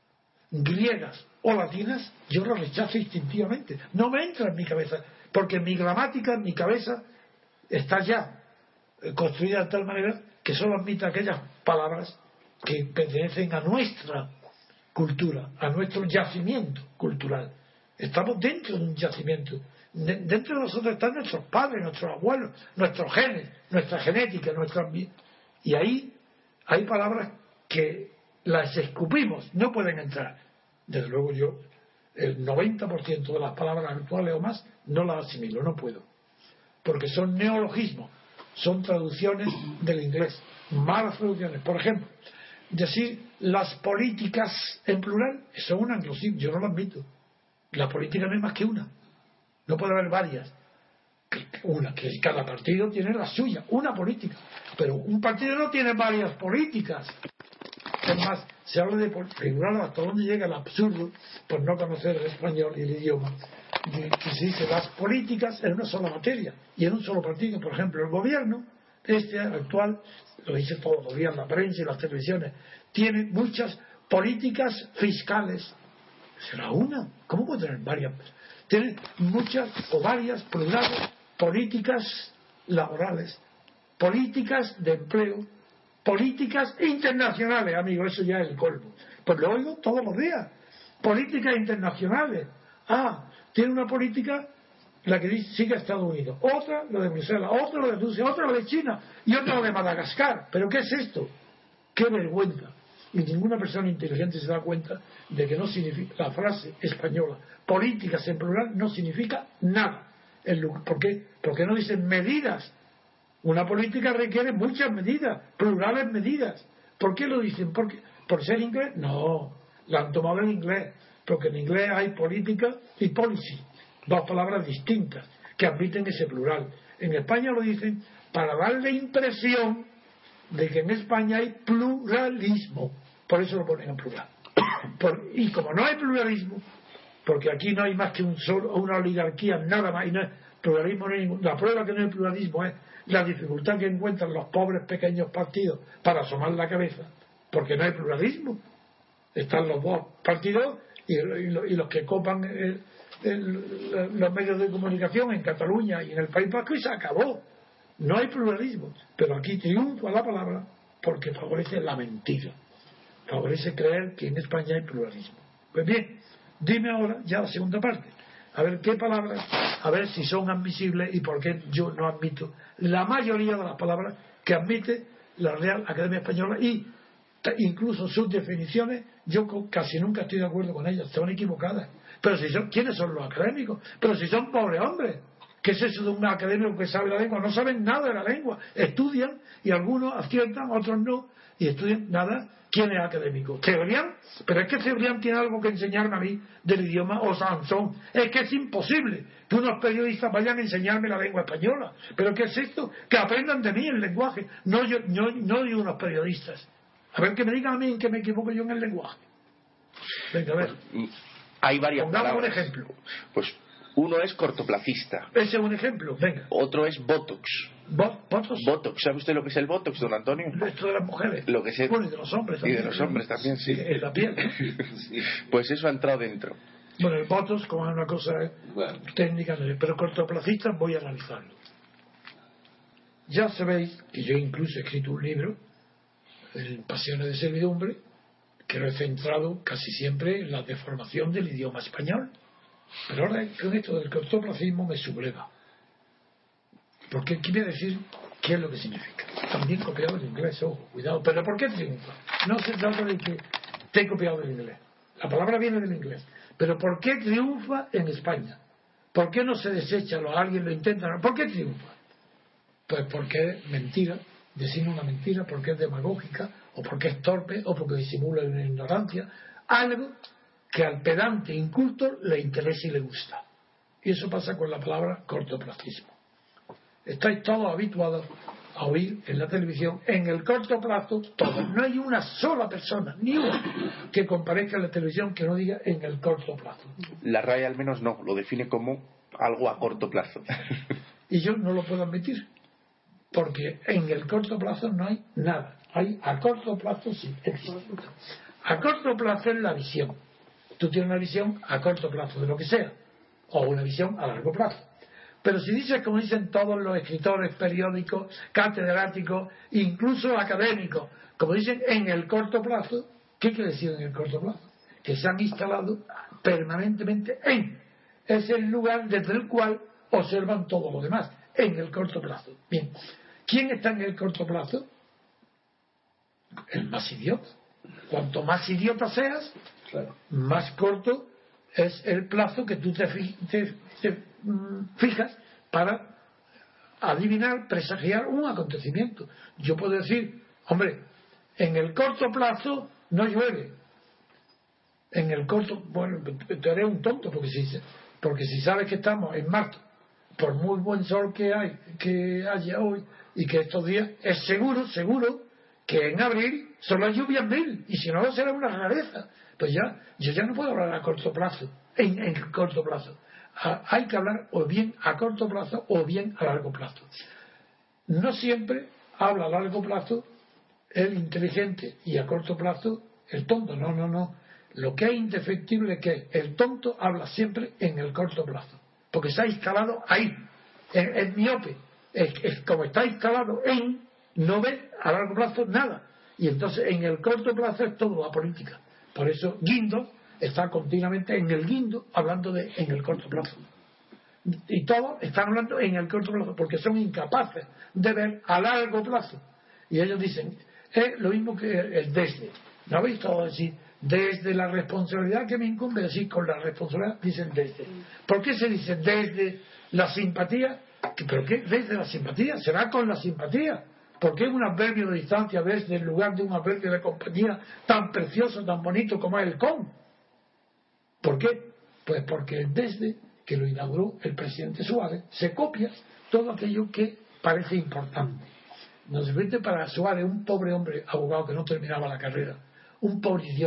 griegas o latinas, yo lo rechazo instintivamente. No me entra en mi cabeza, porque mi gramática, en mi cabeza, está ya construida de tal manera que solo admite aquellas palabras que pertenecen a nuestra cultura, a nuestro yacimiento cultural. Estamos dentro de un yacimiento. Dentro de nosotros están nuestros padres, nuestros abuelos, nuestros genes, nuestra genética, nuestra... y ahí hay palabras que las escupimos, no pueden entrar. Desde luego yo, el noventa por ciento de las palabras actuales o más, no las asimilo, no puedo. Porque son neologismos, son traducciones del inglés, malas traducciones. Por ejemplo, decir las políticas en plural, eso es un anglosismo, yo no lo admito. La política no es más que una, no puede haber varias. Una, que cada partido tiene la suya, una política, pero un partido no tiene varias políticas. Es más, se habla de figurar hasta dónde llega el absurdo por no conocer el español y el idioma, de que se dice las políticas en una sola materia y en un solo partido. Por ejemplo, el gobierno este actual, lo dice todos los días la prensa y las televisiones, tiene muchas políticas fiscales. ¿Será una? ¿Cómo puede tener varias? Tiene muchas o varias plurales políticas laborales, políticas de empleo, políticas internacionales, amigo, eso ya es el colmo. Pues lo oigo todos los días. Políticas internacionales. Ah, tiene una política, la que dice, sigue Estados Unidos, otra lo de Bruselas, otra lo de Rusia, otra lo de China y otra lo de Madagascar. ¿Pero qué es esto? ¡Qué vergüenza! Y ninguna persona inteligente se da cuenta de que no significa, la frase española, políticas en plural, no significa nada. ¿Por qué? Porque no dicen medidas. Una política requiere muchas medidas, plurales medidas. ¿Por qué lo dicen? ¿Por qué? ¿Por ser inglés? No, la han tomado en inglés, porque en inglés hay política y policy, dos palabras distintas que admiten ese plural. En España lo dicen para darle impresión de que en España hay pluralismo, por eso lo ponen en plural. Por, y como no hay pluralismo, porque aquí no hay más que un solo, una oligarquía, nada más, y no es pluralismo, no hay ningún, la prueba que no hay pluralismo es la dificultad que encuentran los pobres pequeños partidos para asomar la cabeza, porque no hay pluralismo. Están los dos partidos y, y, y los que copan el, el, los medios de comunicación en Cataluña y en el País Vasco, y se acabó. No hay pluralismo, pero aquí triunfa la palabra porque favorece la mentira, favorece creer que en España hay pluralismo. Pues bien, dime ahora ya la segunda parte, a ver qué palabras, a ver si son admisibles y por qué yo no admito la mayoría de las palabras que admite la Real Academia Española, y incluso sus definiciones yo casi nunca estoy de acuerdo con ellas, son equivocadas. Pero si son, ¿quiénes son los académicos? Pero si son pobres hombres. ¿Qué es eso de un académico que sabe la lengua? No saben nada de la lengua, estudian y algunos aciertan, otros no, y estudian nada. ¿Quién es académico? ¿Cebrián? Pero es que Cebrián tiene algo que enseñarme a mí del idioma, o Sansón. Es que es imposible que unos periodistas vayan a enseñarme la lengua española. ¿Pero qué es esto? Que aprendan de mí el lenguaje, no yo, no, no de unos periodistas. A ver, que me digan a mí en que me equivoco yo en el lenguaje. Venga, a ver. Pues, hay varias Pongamos palabras. un ejemplo. Pues uno es cortoplacista. Ese es un ejemplo, venga. Otro es botox. Bo- ¿Botox? Botox. ¿Sabe usted lo que es el botox, don Antonio? Esto de las mujeres. Lo que se... Bueno, y de los hombres Y también. de los hombres también, sí. En la piel, ¿no? Sí. Pues eso ha entrado dentro. Bueno, el botox, como es una cosa Bueno. técnica, pero cortoplacista voy a analizarlo. Ya sabéis que yo incluso he escrito un libro, el Pasiones de Servidumbre, que lo he centrado casi siempre en la deformación del idioma español. Pero ahora con esto del cortoplacismo me subleva. Porque quiere decir qué es lo que significa. También copiado del inglés, ojo, cuidado. Pero ¿por qué triunfa? No se trata de que te he copiado del inglés. La palabra viene del inglés. Pero ¿por qué triunfa en España? ¿Por qué no se desecha? O alguien lo intenta. ¿Por qué triunfa? Pues porque es mentira, decir una mentira, porque es demagógica, o porque es torpe, o porque disimula una ignorancia. Algo que al pedante inculto le interesa y le gusta. Y eso pasa con la palabra cortoplacismo. Estáis todos habituados a oír en la televisión, en el corto plazo, todos. No hay una sola persona, ni una, que comparezca en la televisión que no diga en el corto plazo. La R A E al menos no, lo define como algo a corto plazo. Y yo no lo puedo admitir, porque en el corto plazo no hay nada. Hay a corto plazo sí, existe. A corto plazo es la visión. Tú tienes una visión a corto plazo de lo que sea, o una visión a largo plazo. Pero si dices, como dicen todos los escritores periódicos, catedráticos, incluso académicos, como dicen en el corto plazo, ¿qué quiere decir en el corto plazo? Que se han instalado permanentemente en. Es el lugar desde el cual observan todo lo demás, en el corto plazo. Bien, ¿quién está en el corto plazo? El más idiota. Cuanto más idiota seas, claro, más corto es el plazo que tú te, fi- te, te mm, fijas para adivinar, presagiar un acontecimiento. Yo puedo decir, hombre, en el corto plazo no llueve. En el corto, bueno, te haré un tonto, porque si, porque si sabes que estamos en marzo, por muy buen sol que hay, que haya hoy, y que estos días, es seguro, seguro, que en abril son las lluvias mil, y si no será una rareza. Pues ya, yo ya no puedo hablar a corto plazo, en, en corto plazo. A, hay que hablar o bien a corto plazo o bien a largo plazo. No siempre habla a largo plazo el inteligente y a corto plazo el tonto. No, no, no. Lo que es indefectible es que el tonto habla siempre en el corto plazo, porque se ha instalado ahí, es, es miope. Es, es como está instalado en, no ve a largo plazo nada. Y entonces en el corto plazo es todo la política. Por eso Guindos está continuamente en el guindo hablando de en el corto plazo. Y todos están hablando en el corto plazo porque son incapaces de ver a largo plazo. Y ellos dicen, es lo mismo que el desde. ¿No habéis todo decir? Desde la responsabilidad que me incumbe decir con la responsabilidad, dicen desde. ¿Por qué se dice desde la simpatía? ¿Pero qué? Desde la simpatía, será con la simpatía. ¿Por qué un adverbio de distancia desde el lugar de un adverbio de compañía tan precioso, tan bonito como es el con? ¿Por qué? Pues porque desde que lo inauguró el presidente Suárez se copia todo aquello que parece importante. Nos sirve para Suárez, un pobre hombre abogado que no terminaba la carrera, un pobre idiota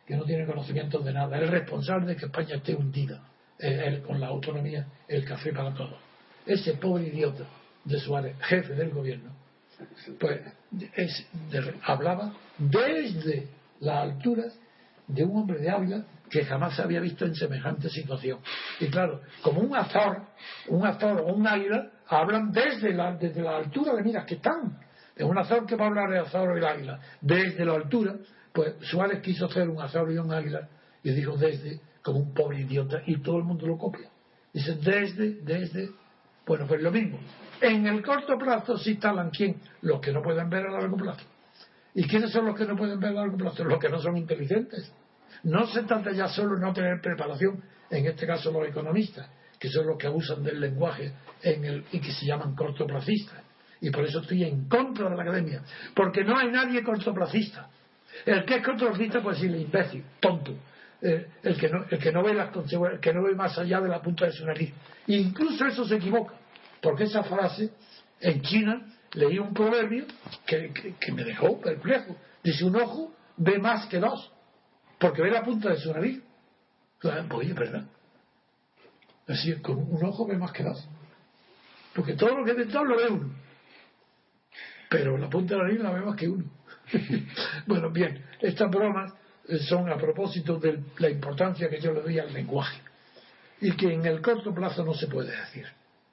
que no tiene conocimiento de nada, es responsable de que España esté hundida, eh, él, con la autonomía, el café para todos. Ese pobre idiota de Suárez, jefe del gobierno, pues es, de, hablaba desde la altura de un hombre de Ávila que jamás se había visto en semejante situación. Y claro, como un azor, un azor o un águila, hablan desde la, desde la altura de miras que están. Es un azor que va a hablar de azor y el águila. Desde la altura, pues Suárez quiso hacer un azor y un águila y dijo desde, como un pobre idiota, y todo el mundo lo copia. Dice desde, desde. Bueno, pues lo mismo. En el corto plazo se instalan ¿quién? Los que no pueden ver a largo plazo. ¿Y quiénes son los que no pueden ver a largo plazo? Los que no son inteligentes. No se trata ya solo de no tener preparación, en este caso los economistas, que son los que abusan del lenguaje en el, y que se llaman cortoplacistas. Y por eso estoy en contra de la academia, porque no hay nadie cortoplacista. El que es cortoplacista puede decirle imbécil, tonto, eh, el, que no, el que no ve las consecuencias, el que no ve más allá de la punta de su nariz. E incluso eso se equivoca, porque esa frase en China leí un proverbio que, que, que me dejó perplejo. Dice, un ojo ve más que dos, porque ve la punta de su nariz. Pues oye, ¿verdad? Así, con un ojo ve más que dos, porque todo lo que ve dos lo ve uno, pero la punta de la nariz la ve más que uno. Bueno, bien, estas bromas son a propósito de la importancia que yo le doy al lenguaje, y que en el corto plazo no se puede decir.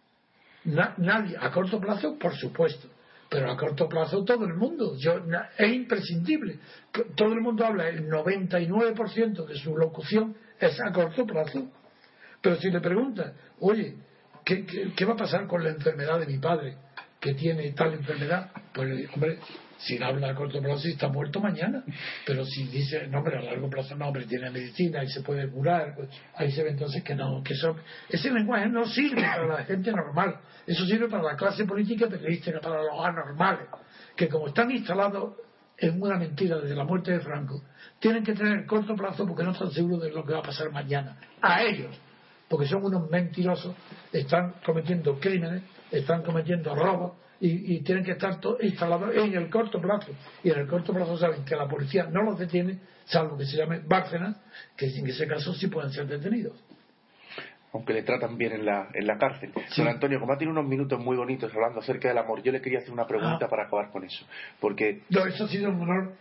Na, nadie, a corto plazo, por supuesto, pero a corto plazo todo el mundo. Yo, na, es imprescindible. Todo el mundo habla, el noventa y nueve por ciento de su locución es a corto plazo. Pero si le preguntas, oye, ¿qué, qué, qué va a pasar con la enfermedad de mi padre, que tiene tal enfermedad? Pues, hombre, si habla a corto plazo, está muerto mañana. Pero si dice, no, hombre, a largo plazo, no, hombre, tiene medicina y se puede curar, pues ahí se ve entonces que no, que eso, ese lenguaje no sirve para la gente normal. Eso sirve para la clase política periodística, para los anormales, que como están instalados en una mentira desde la muerte de Franco, tienen que tener corto plazo porque no están seguros de lo que va a pasar mañana. A ellos, porque son unos mentirosos, están cometiendo crímenes, están cometiendo robos, y, y tienen que estar instalados en el corto plazo. Y en el corto plazo saben que la policía no los detiene, salvo que se llame Bárcenas, que en ese caso sí pueden ser detenidos. Aunque le tratan bien en la, en la cárcel. Sí. Don Antonio, como ha tenido unos minutos muy bonitos hablando acerca del amor, yo le quería hacer una pregunta ah. para acabar con eso. Porque... No, eso ha sido un honor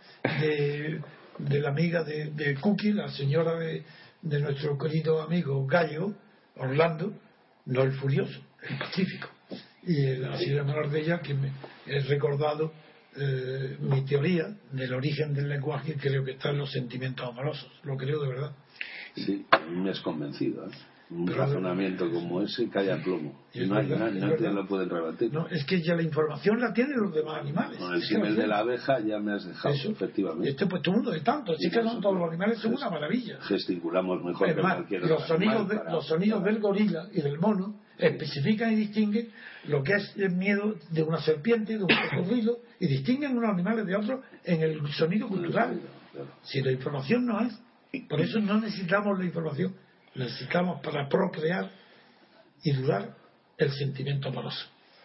de, de la amiga de, de Cookie, la señora de, de nuestro querido amigo gallego, Orlando, no el furioso, el pacífico. Y el, ha sido un honor de ella que me he recordado eh, mi teoría del origen del lenguaje, y creo que está en los sentimientos amorosos. Lo creo de verdad. Sí, a mí me has convencido, ¿eh? Un pero, razonamiento como ese cae a plomo. Y no hay nadie, nadie lo pueden rebatir. No, es que ya la información la tienen los demás animales. Con el símil de la abeja ya me has dejado, eso, efectivamente. Este pues todo mundo de tanto, así que son todos los animales, son una maravilla. Gesticulamos mejor que más, cualquier los sonidos, de, para, los sonidos para... del gorila y del mono sí. especifican y distinguen lo que es el miedo de una serpiente, de un cocodrilo, y distinguen unos animales de otros en el sonido cultural. Claro. Si la información no es, por eso no necesitamos la información, necesitamos para procrear y durar el sentimiento amoroso.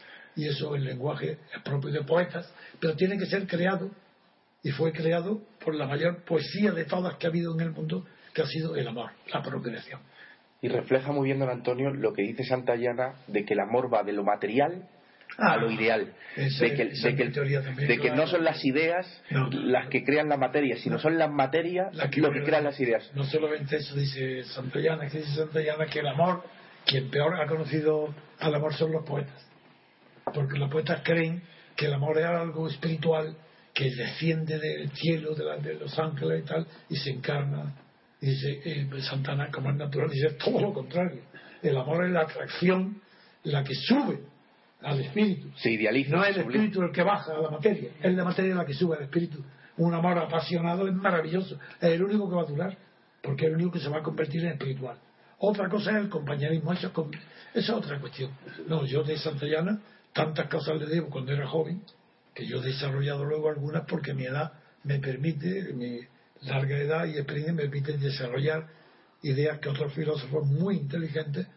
Y eso el lenguaje es propio de poetas, pero tiene que ser creado, y fue creado por la mayor poesía de todas que ha habido en el mundo, que ha sido el amor, la procreación. Y refleja muy bien, don Antonio, lo que dice Santayana, de que el amor va de lo material ah, a lo ideal, de que, de que, también, de que claro. no son las ideas no, las que crean la materia, sino no. son las materias la que, lo que crean las ideas. No solamente eso dice Santayana, que dice Santayana que el amor, quien peor ha conocido al amor son los poetas, porque los poetas creen que el amor es algo espiritual que desciende del cielo, de, la, de los ángeles y tal, y se encarna. Y dice eh, Santana, como es natural, dice todo lo contrario. El amor es la atracción, la que sube al espíritu. Se idealiza. No es el espíritu el que baja a la materia, es la materia la que sube al espíritu. Un amor apasionado es maravilloso, es el único que va a durar, porque es el único que se va a convertir en espiritual. Otra cosa es el compañerismo, eso es, esa es otra cuestión. No, yo de Santayana tantas cosas le debo cuando era joven, que yo he desarrollado luego algunas porque mi edad me permite, mi larga edad y experiencia me permiten desarrollar ideas que otros filósofos muy inteligentes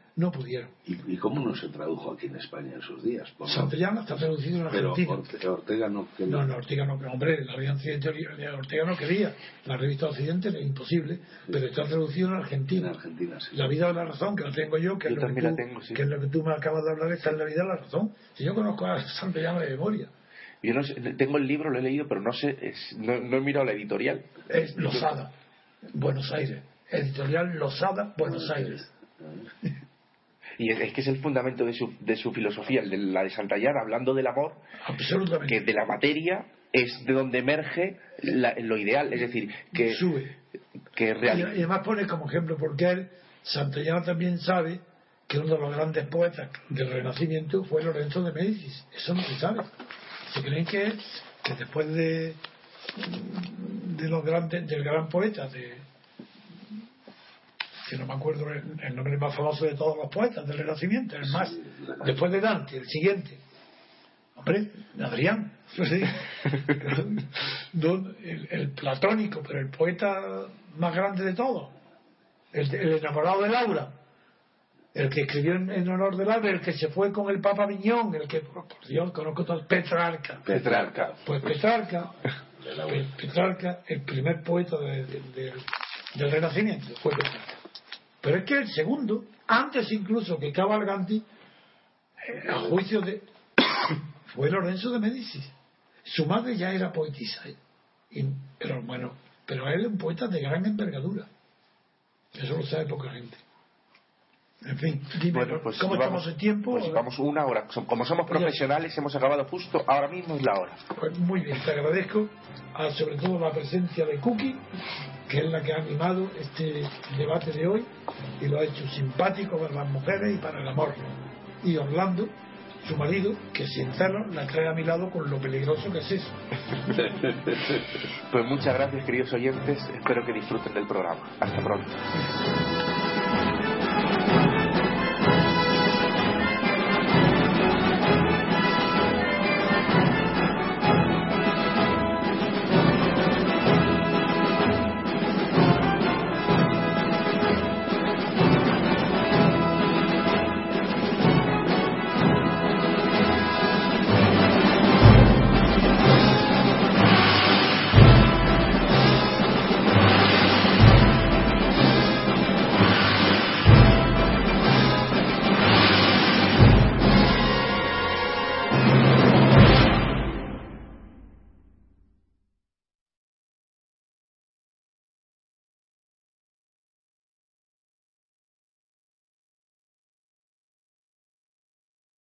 no pudieron. ¿Y, y cómo no se tradujo aquí en España en esos días? Por Santillana está traducido en Argentina. Pero Ortega no quería. No, no, Ortega no, hombre, la revista Occidente, Ortega no quería. La revista Occidente era imposible, sí. Pero está traducido en Argentina. En Argentina, sí. La vida de la razón, que la tengo yo, que, yo es, lo que, tú, tengo, sí. que es lo que tú me acabas de hablar, está en la vida de la razón. Si yo conozco a Santillana de memoria. Yo no sé, tengo el libro, lo he leído, pero no sé, es, no, no he mirado la editorial. Es Losada, Buenos Aires. Editorial Losada, Buenos Aires. Y es, es que es el fundamento de su, de su filosofía, el de la de Santayana, hablando del amor, absolutamente, que de la materia es de donde emerge la, lo ideal, es decir, que sube, que real... y, y además pone como ejemplo, porque él, Santayana también sabe que uno de los grandes poetas del Renacimiento fue Lorenzo de Médicis. Eso no se sabe. Se creen que, que después de de los grandes, del gran poeta de que no me acuerdo el, el nombre más famoso de todos los poetas del Renacimiento, el más, después de Dante, el siguiente, hombre, Adrián, el, el platónico, pero el poeta más grande de todos, el, el enamorado de Laura, el que escribió en, en honor de Laura, el que se fue con el Papa Miñón, el que, por Dios, conozco todos, Petrarca. Petrarca. Pues Petrarca, Petrarca, el primer poeta de, de, de, del Renacimiento, fue Petrarca. Pero es que el segundo, antes incluso que Cavalcanti, eh, a juicio de fue Lorenzo de Médicis. Su madre ya era poetisa, y, pero bueno, pero él es un poeta de gran envergadura. Eso lo sabe poca gente. En fin, dime, bueno, pues ¿cómo llevamos, estamos en tiempo? Pues vamos una hora. Como somos profesionales, hemos acabado justo, ahora mismo es la hora. Pues muy bien, te agradezco a, sobre todo la presencia de Cookie, que es la que ha animado este debate de hoy y lo ha hecho simpático para las mujeres y para el amor. Y Orlando, su marido, que sin celo la trae a mi lado con lo peligroso que es eso. Pues muchas gracias, queridos oyentes, espero que disfruten del programa. Hasta pronto.